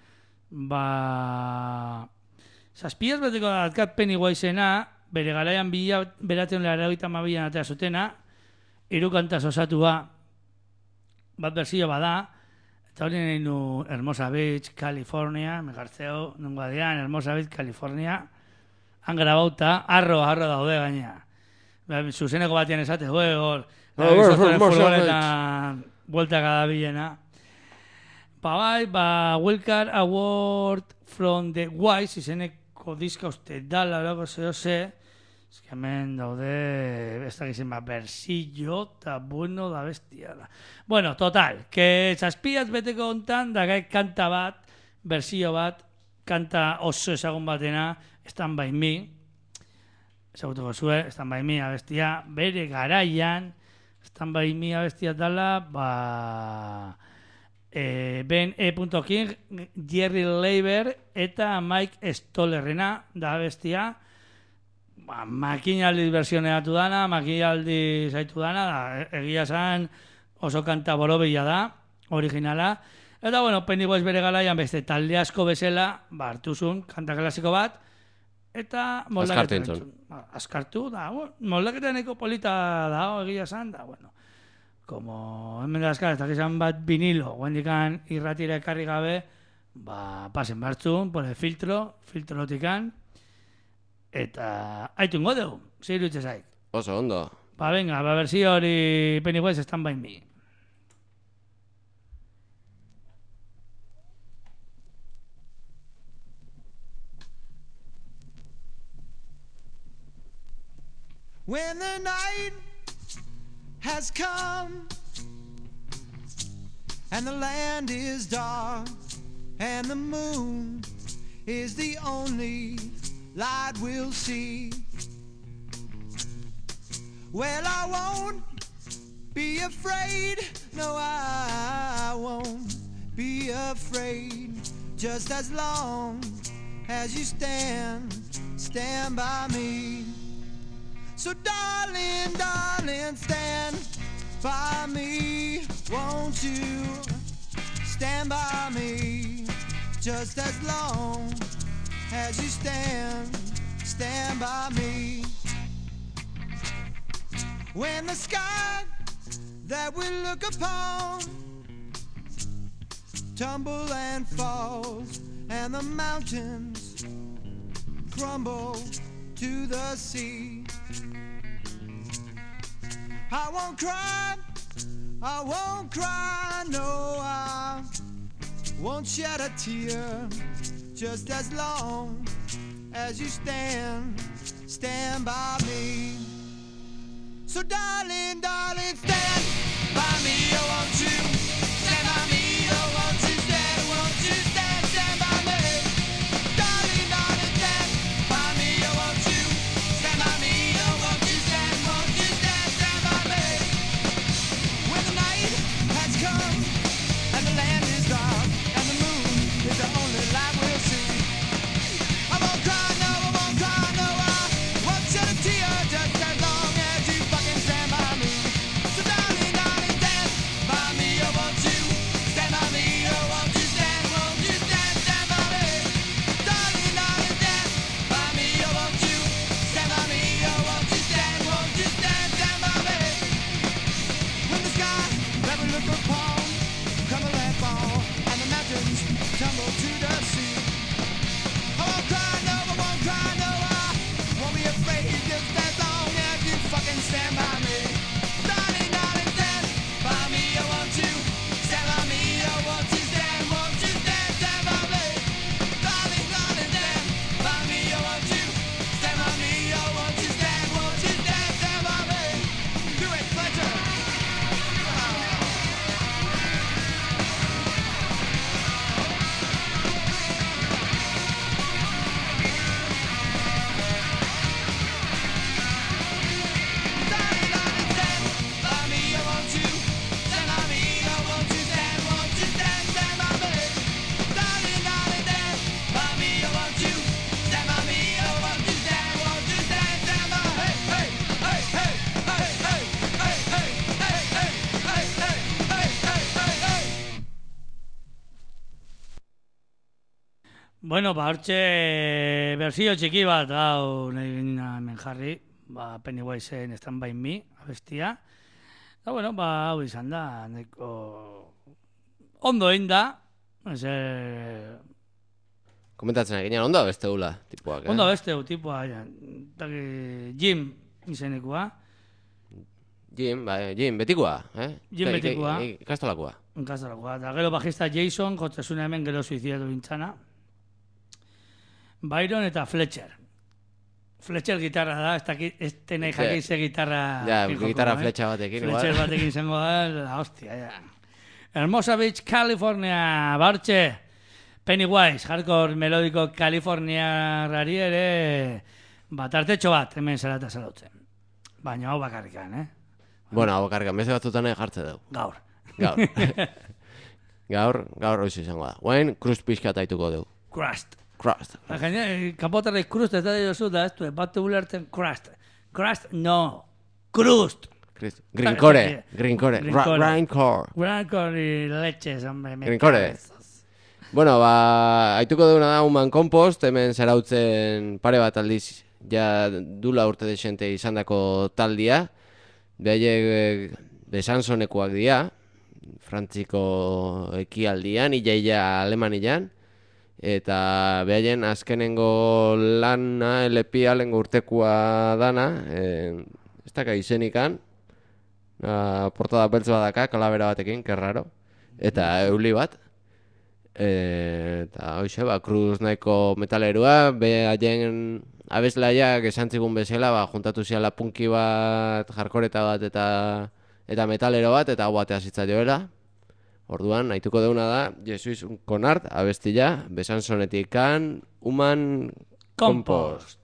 Saspiaz beteko datkat Pennywise-ena, bere garaian beratzen leharagoita mabilan atea zutena, irukantaz osatua, bat berzio bada, eta hori nahi nu Hermosa Beach, California, megartzeo, nungo adian, Hermosa Beach, California, han grabauta, arro daude gaina. Zuzeneko batian esate, hor, furgonetan vuelta cada bilena. Bai, Wildcard Award from the Wise, izeneko diska uste dala, lako ze, ez que hemen daude, ez dakizien berzillo, eta bueno da bestia da. Bueno, total, que zazpiaz beteko ontan, da gai kanta bat, berzillo bat, kanta oso ezagun batena, Stand By Me, ezagutuko zue, Stand By Me abestia, bere garaian, Stand By Me abestia dala, Ben E. King, Jerry Leiber eta Mike Stollerrena da abestia, makinaldi versioneatu dana, makinaldi zaitu dana, da, egia zan oso kanta borobila da, originala, eta bueno, Pennywise bere garaian beste talde asko bezala, hartuzun, kanta klasiko bat, eta askartu da, moldaketa neko polita da, egia zan, da, bueno, como hemen da askar, ez dakizan bat vinilo, guendikan irratira ekarri gabe, pasen bartzun, por el filtrotikan, eta haitungo dugu, zeiru itxe zaik. Oso ondo. Venga, berzio hori Pennywise Stand By Me. When the night has come and the land is dark and the moon is the only light we'll see, well, I won't be afraid, no, I won't be afraid, just as long as you stand by me. So darling, stand by me, won't you stand by me, just as long as you stand by me. When the sky that we look upon tumble and falls and the mountains crumble to the sea, I won't cry, no, I won't shed a tear, just as long as you stand by me. So darling, stand by me, oh won't you stand by me, oh won't you stand by me. Darling, stand by me, oh won't you stand by me, oh won't you stand by me. When the night has come and the land is dark and the moon is the only light we'll see, I won't cry, no, I won't shed a tear, just as long as you fucking stand by me. So darling, stand by me, Bueno, hortxe berzio txiki bat gau nahi hemen jarri, Pennywise-en Stand By Me, abestia. Eta bueno, hau izan da, neko ondo egin da, Komentatzen egin, ondo beste gula, tipuak, ondo beste tipoa, Jim izenekua. Jim, betikoa, Jim betikoa. Ikastolakoa. Ikastolakoa. Eta gero bajista Jason, jotzesuna hemen gero suizidatu bintzana. Byron eta Fletcher. Fletcher gitarra da, ez tenei jakin ze gitarra... Ja, gitarra fletxa batekin, igual. Fletcher batekin zengo da, hostia, ja. Hermosa Beach, California, bartxe. Pennywise, hardcore melodiko Californiarrari ere tartetxo bat hemen zarata zarautzen. Baina hau bakarrikan, Bueno, hau bakarrikan, beste batzutan jartze dugu. Gaur. Gaur hoiz izango da. Guain, crust pixka taituko dugu. Crust. Kapotarrei crust ez da diozu da, ez du, bate ulertzen crust. Crust, no. Crust. Greencore. Grindcore y leches, hombre. Greencore. Bueno, haituko duguna da Human Compost, hemen zarautzen pare bat aldiz, ja dula urte desente izandako taldia. Behaiek besansonekoak dira, Frantziko ekialdian, ia Alemanian. Eta behaien azkenengo lana, LP-a lehenko urtekoa dana, ez daka izenikan, portada beltz badaka, kalabera batekin, kerraro, eta euli bat. Eta hoxe, Cruz nahiko metalerua, behaien abeslaiak esantzigun bezala, juntatu ziala punki bat, jarkoreta bat eta metalero bat, eta hau batea zitzaioela. Orduan, nahituko deuna da, Jesuiz Konart, abestila, besansonetik kan, Human Compost.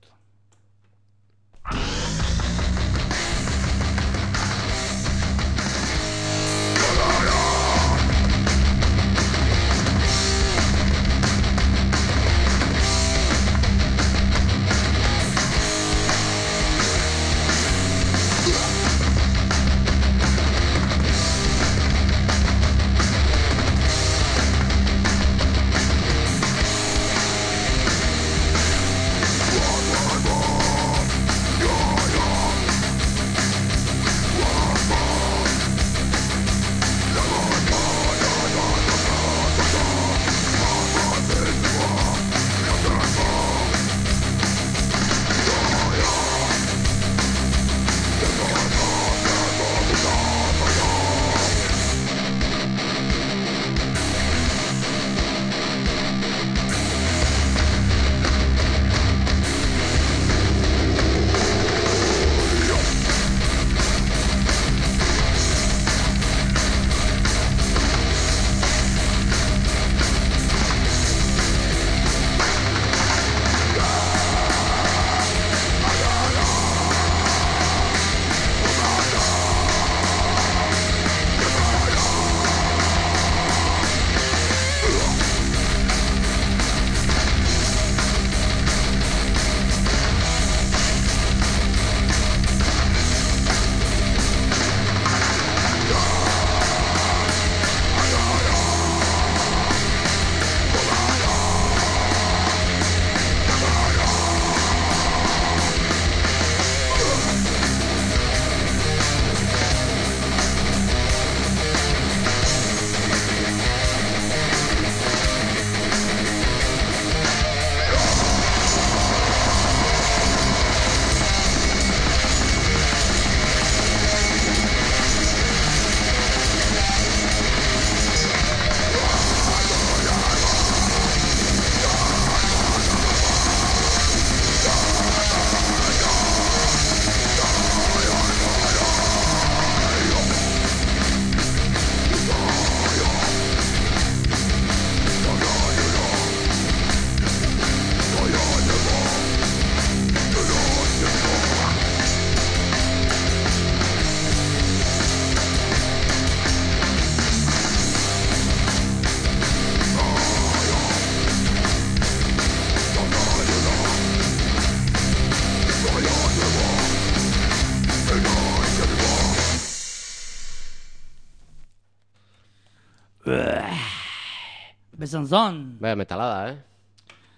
Besanzon. Baya metalada,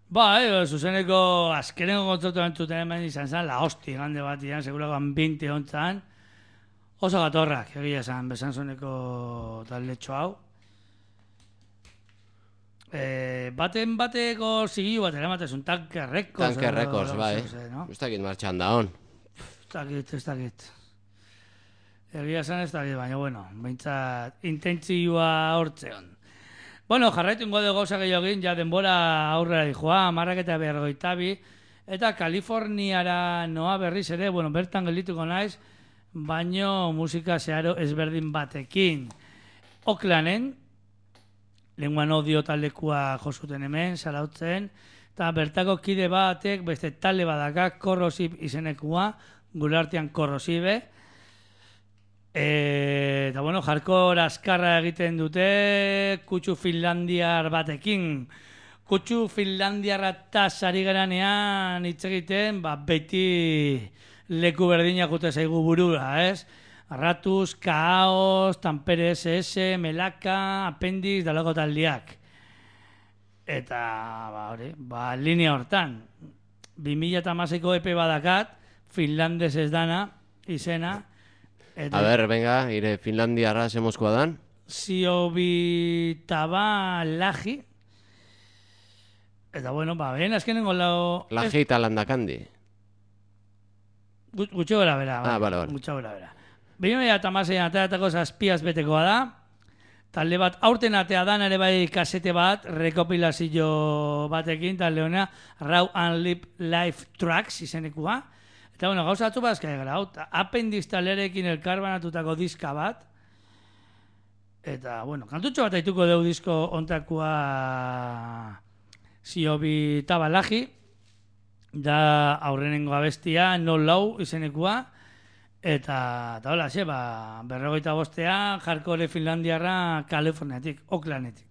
Zuzeneko azkeneko kontzertu entzuten hemen izan zen, la hosti gande bat ian, segurako ambiente hontzan. Oso gatorrak, egia esan, Besanzoneko taldetxo hau. Baten bateko zigilu bat eramatezun, Tanker Records. Tanker Records, bai. Ez dakit martxan da hon. Ez dakit. Egia esan ez dakit, baina, bueno, behintzat intentzioa hortzeon. Bueno, jarraitu ingo dugu gauza gehiagin, ja denbora aurrera dijoa, 12:52, eta Kaliforniara noa berriz ere, bueno, bertan geldituko naiz, baino musika zeharo ezberdin batekin. Oaklanden, lenguan odio taldekua josuten hemen, zarautzen, eta bertako kide batek beste talde badaka, Corrosive izenekua, gure artean Corrosive, eta bueno, hardcore askarra egiten dute kutsu finlandiar batekin. Kutsu finlandiarra tasari geranean hitz egiten, beti leku berdinak jute zaigu burura, ez? Arratuz, Kaos, Tampere SS, Melaka, Apendix, dalako taldiak. Eta, linea hortan. 2016ko EP badakat, finlandes ez dana, izena. A ver, venga, ire Finlandiarra zemozkoa dan. Siobitaba Laji. Eta bueno, ben, azkenengo lau... Laji eta Landakandi. Gutxo bera bera. Vale. Gutxo bera bera. 2016an ateratako zazpiaz betekoa da. Talde bat, aurten atea da, ere bai kasete bat, rekopilazio batekin, talde honea, Raw and Live Tracks izenekua. Eta bueno, gauza batzu bazkai gara, Apendix talerekin elkarbanatutako diska bat. Eta, bueno, kantutxo bat aituko deu disko ontakoa Siobitaba Laji. Da aurrenengo abestia, No Low izenekua. Eta hola, 45 hardcore finlandiarra Kaliforniatik, Oaklandetik.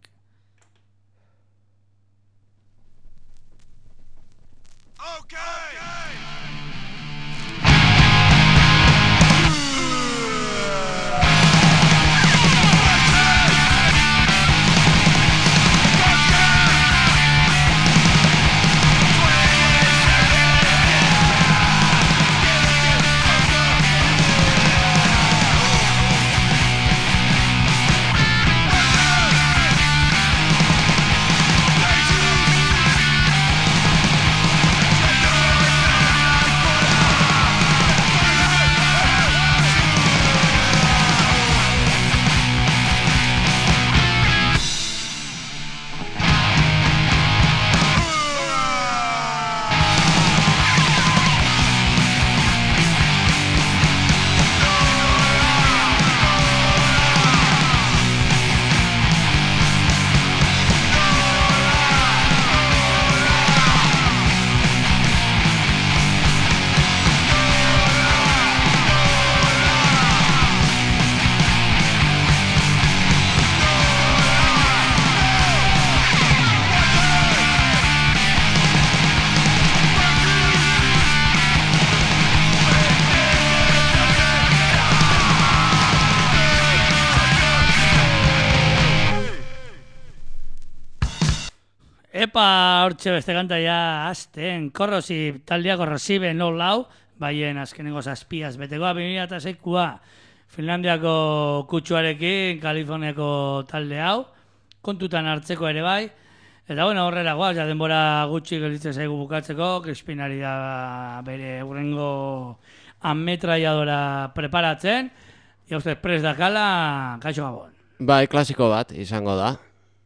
Epa, hortxe beste kanta ja azten, Corrosive, taldea Corrosive, No Low, baien azkenengo zazpiaz betekoa, 2006koa, Finlandiako kutsuarekin, Kaliforniako talde hau, kontutan hartzeko ere bai, eta bueno, horrela guaz, ja denbora gutxi gelditzen zaigu bukatzeko, Crispinari da bere hurrengo ametraiadora preparatzen, ja ustez prest dakala, kaixo gabon. Bai, klasiko bat izango da.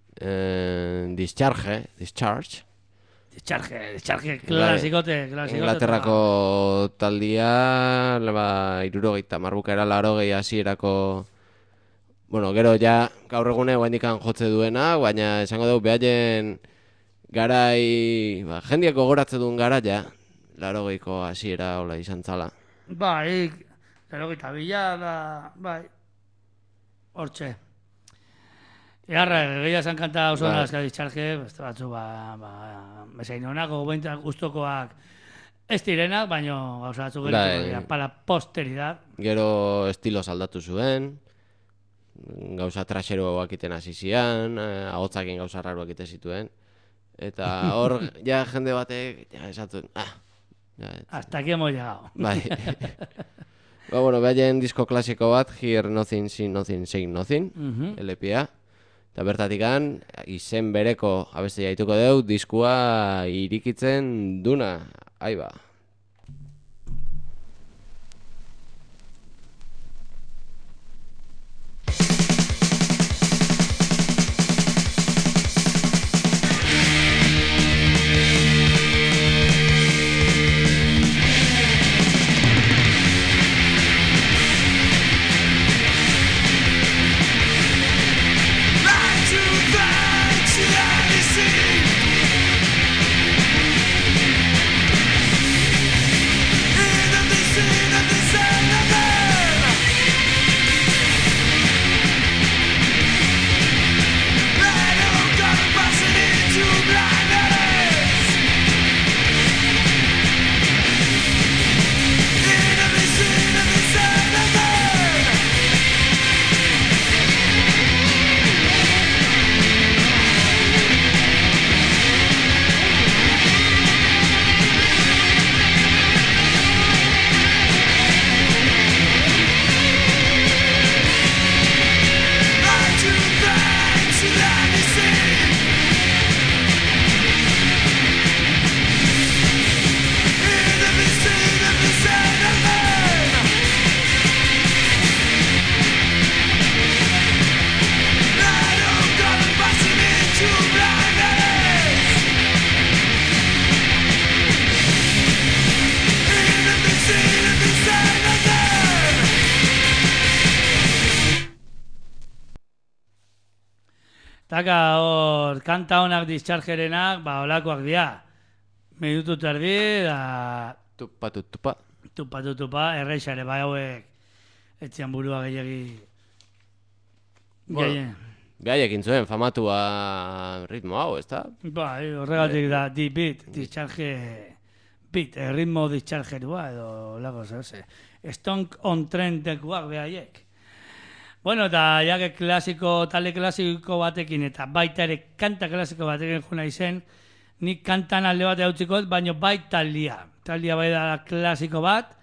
Discharge, klasikote. Inglaterrako taldia, 70 marbukaera 80 hasierako, bueno, gero ja gaur egune guaindikan jotze duena, baina esango dugu behaien garai, jendiak gogoratze duen gara ja, 80ko hasiera hola izan zala. Bai, 82 bai, hortxe. Earra, gehiago esan kanta oso nazka Discharge, beste batzu, bezain honako, guztokoak ez direnak, baina gauza batzu gero, para posteridad. Gero estiloz aldatu zuen, gauza trasero akiten hasi zian, ahotzakin gauza raroak ite zituen, Eta hor, ja jende batek, ja esatu, Hasta aquí hemos llegado. bai. Ba, bueno, behaien disko klasiko bat, Hear Nothing, See Nothing, Say Nothing, LP-a. Eta bertatikan, izen bereko abestia jaituko deu, diskua irikitzen duna, aiba. Taka hor, kanta honak Dischargerenak, ba, olakoak dira. Minutu terdi, da... Tupa, erreixare, bai hauek, etxean burua gehiagi... Bueno, behaiekin zuen, famatua ritmo hau, ez da? Bai, horregatik da, D-beat, Discharge... Beat, ritmo Dischargerua, edo lago zehose. Stonk on Trendekuak behaiek. Bueno, eta jake klasiko, talde klasiko batekin, eta baita ere kanta klasiko batekin juna izen, nik kantan alde bat eautzikot, baina bai taldia. Taldia bai da klasiko bat,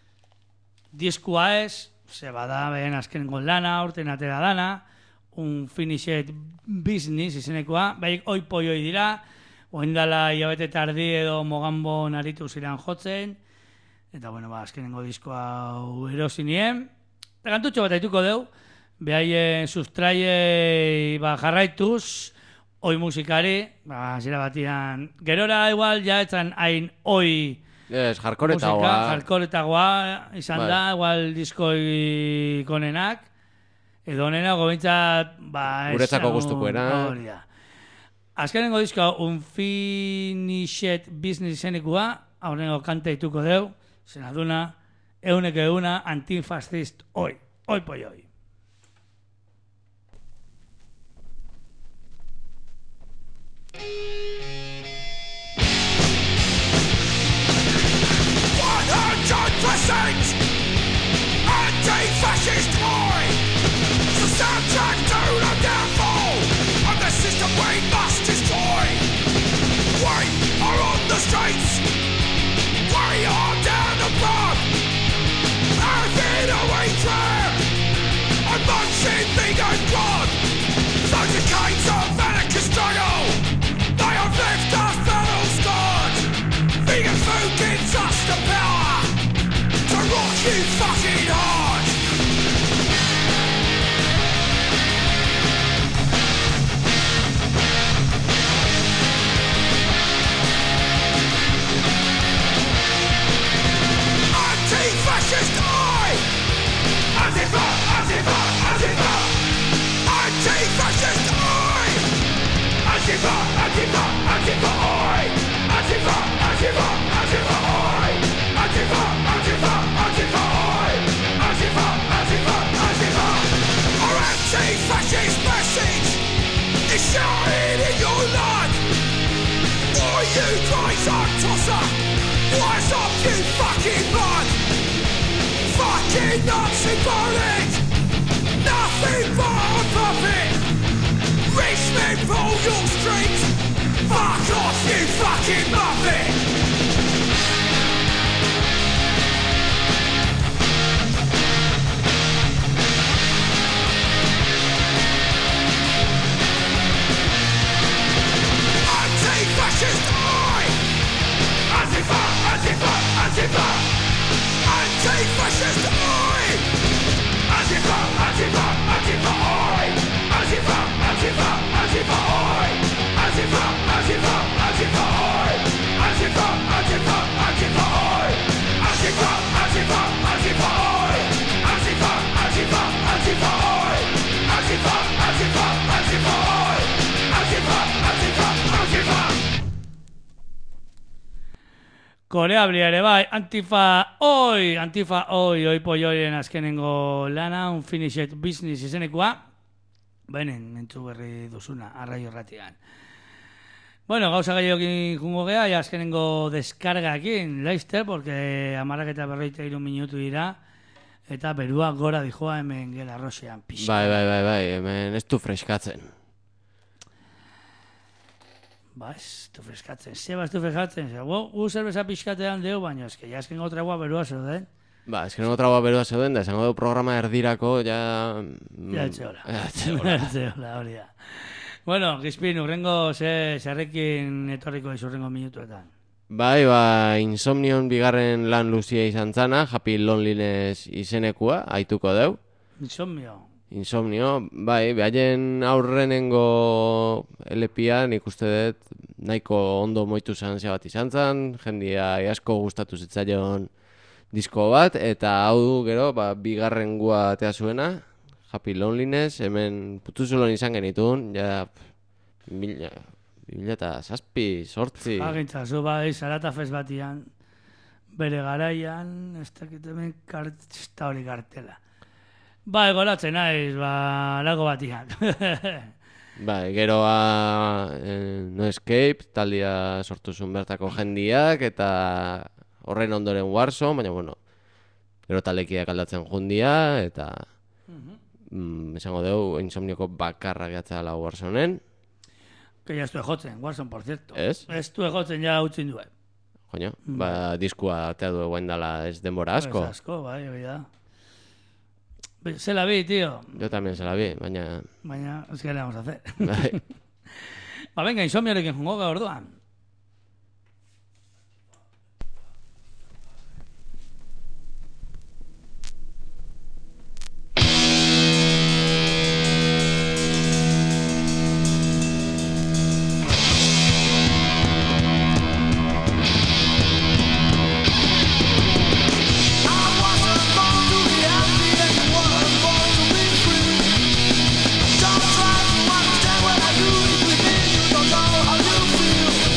diskua ez, ze bada behen azkenengo lana, urten atera dana, Unfinished Business izenekoa, bai oipoi dira, oindala hilabete tardi edo mogambo naritu ziren jotzen, eta bueno, ba, azkenengo diskoa erosinien, eta kantutxo bat aituko deu, behaien sustraiei ba, jarraituz, oi musikari, ba, zira batian, gerora igual ja etzan hain oi jarkoretagoa. Jarkoretagoa izan da, igual diskoi konenak, edo honena gobintzat, ba, guretzako gustukoena. Azkenengo diskoa Unfinished Business izenekua, aurrengo kanta dituko deu, senaduna, euneko euna, antifascist oi poi oi. Anti-fascist oi! The soundtrack to the downfall of the system we must destroy. We are on the streets. We are down the pub. Everything away from I'm munching vegan blood. Those decades of anarchist struggle, they have left us battle scarred. Vegan food gives us the power to rock you fucking hard. Anti-fascist oi! Antifa, Antifa, Antifa! Anti-fascist oi! Antifa, Antifa, Antifa oi! Antifa, Antifa, Antifa oi! Antifa, Antifa, Antifa oi! Antifa, Antifa, Antifa! Our anti-fascist message is shouted in your blood! Or you guys are tosser! Wise up, you fucking mud! Fucking Nazi bullet! Nothing but a puppet! Rich men roll your streets! Fuck course, you fucking muppet! Anti-fascist oi! Antifa, Antifa, Antifa! Anti-fascist oi! Antifa, Antifa, Antifa oi! Antifa, Antifa, Antifa oi! Antifa, Antifa, Antifa oi! Antifa, Antifa, Antifa oi! Antifa, Antifa, Antifa oi! Antifa, Antifa, Antifa oi! Antifa, Antifa, Antifa oi! Antifa, Antifa, Antifa! Koreablia ere bai, Antifa oi polloien azkenengo lana, Unfinished Business izenekoa, benen mentzu berri duzuna, arraio erratian. Bueno, gauza gaiokin jungo gea, ja azkenengo deskargakin, Leicester, porque 11:43 minutu dira, eta berua gora dijoa hemen gela rosean pixka. Bai, hemen ez du freskatzen. Ba, ez du freskatzen, ez du freskatzen. Gu zerbeza pixkatean deu, baina eske ja azkenengo tragua berua zeuden. Ba, eskenengo tragoa berua zeuden, da esango du programa erdirako, ja... Ja, etxeola, hori da. Bueno, Gispin, urrengo zerrekin etorriko ez urrengo minutuetan. Bai, Insomnion bigarren lan luzia izan zana, Happy Loneliness izenekua, aituko deu. Insomnio, bai, behaien aurrenengo LP-a nik uste dut nahiko ondo moitu zantzia bat izan zan, jendia asko gustatu zitzaion disko bat, eta hau gero, bigarrengua atea zuena, Happy Loneliness, hemen putuzulon izan genitun, ja, 2007, Agintza, zu bai, Zarata Fest batian, bere garaian, ez dakit hemen hori kartela. Bai, goratzen naiz, lago batian. Bai, geroa No Escape, taldia sortu zuen bertako jendiak, eta horren ondoren Warzone, baina bueno, gero taldekiak aldatzen jundia, eta esango dugu, Insomnioko bakarra gehatzea lau Warzoneen. Que ya estu ejotzen, Warzone, por cierto. Ez? Estu ejotzen ja utzin duen. Joño, diskua atea du eguen dala ez denbora asko. Ez asko, bai, hori da. Se la vi, tío. Yo también se la vi, baina... Baina, es que le vamos a hacer. Bai. Ba, venga, Insomniorekin jungo gaur orduan. Don't try to understand what I do. Within you don't know how you feel.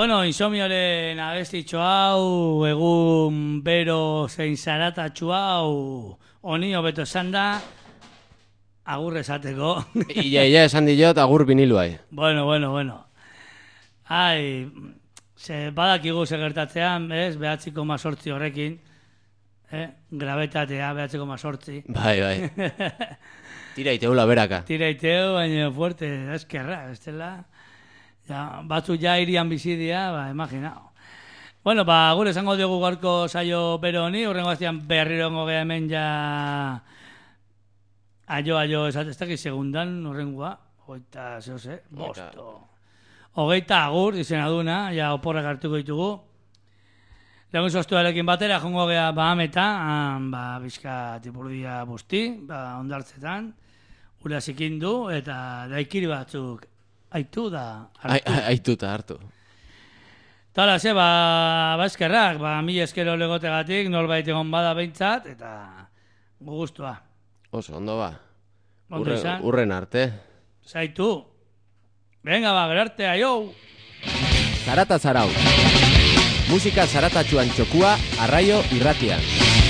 Bueno, insomioren abestitxo hau, egun bero zein zaratatxo hau, honi hobeto esan da, agur esateko. Ia esan diot agur biniluai. Bueno. Ai, badakigu gertatzean, ez, 9,8 horrekin, grabetatea 9,8. Bai. Tira iteula beraka. Tira iteo, baina fuerte, eskerra, bestela. Ja, batzu ja irian bizidia, imaginao. Bueno, gure esango diogu gaurko saio bero honi, horrengo aztean berriro ongo geha hemen ja... Aio, ez dakit segundan, horrengoa, hogeita, bosto. Hogeita agur, izena duna, ja oporrak hartuko ditugu. Lagun soztuarekin batera, jongo geha Bahameta, bizka tipurdia busti, ondartzetan, ura zikindu, eta daikiri batzuk aitu da hartu. Aituta hartu. Tala, eskerrak, mila eskero legotegatik, norbait egon bada behintzat, eta gugustua. Oso, ondo ba. Ondo izan. Urren arte. Zaitu. Venga, gerarte, aio! Zarata zarau. Musika zaratatxuan txokua, arraio irratian.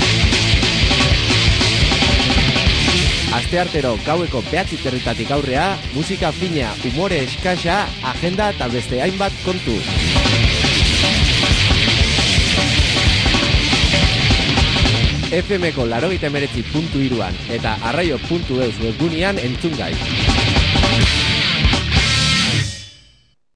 Asteartero gaueko 9:00 aurrea, musika fina, umore eskasa, agenda eta beste hainbat kontu. FM-ko 89.3.3an eta arraio.eus webgunean entzun gai.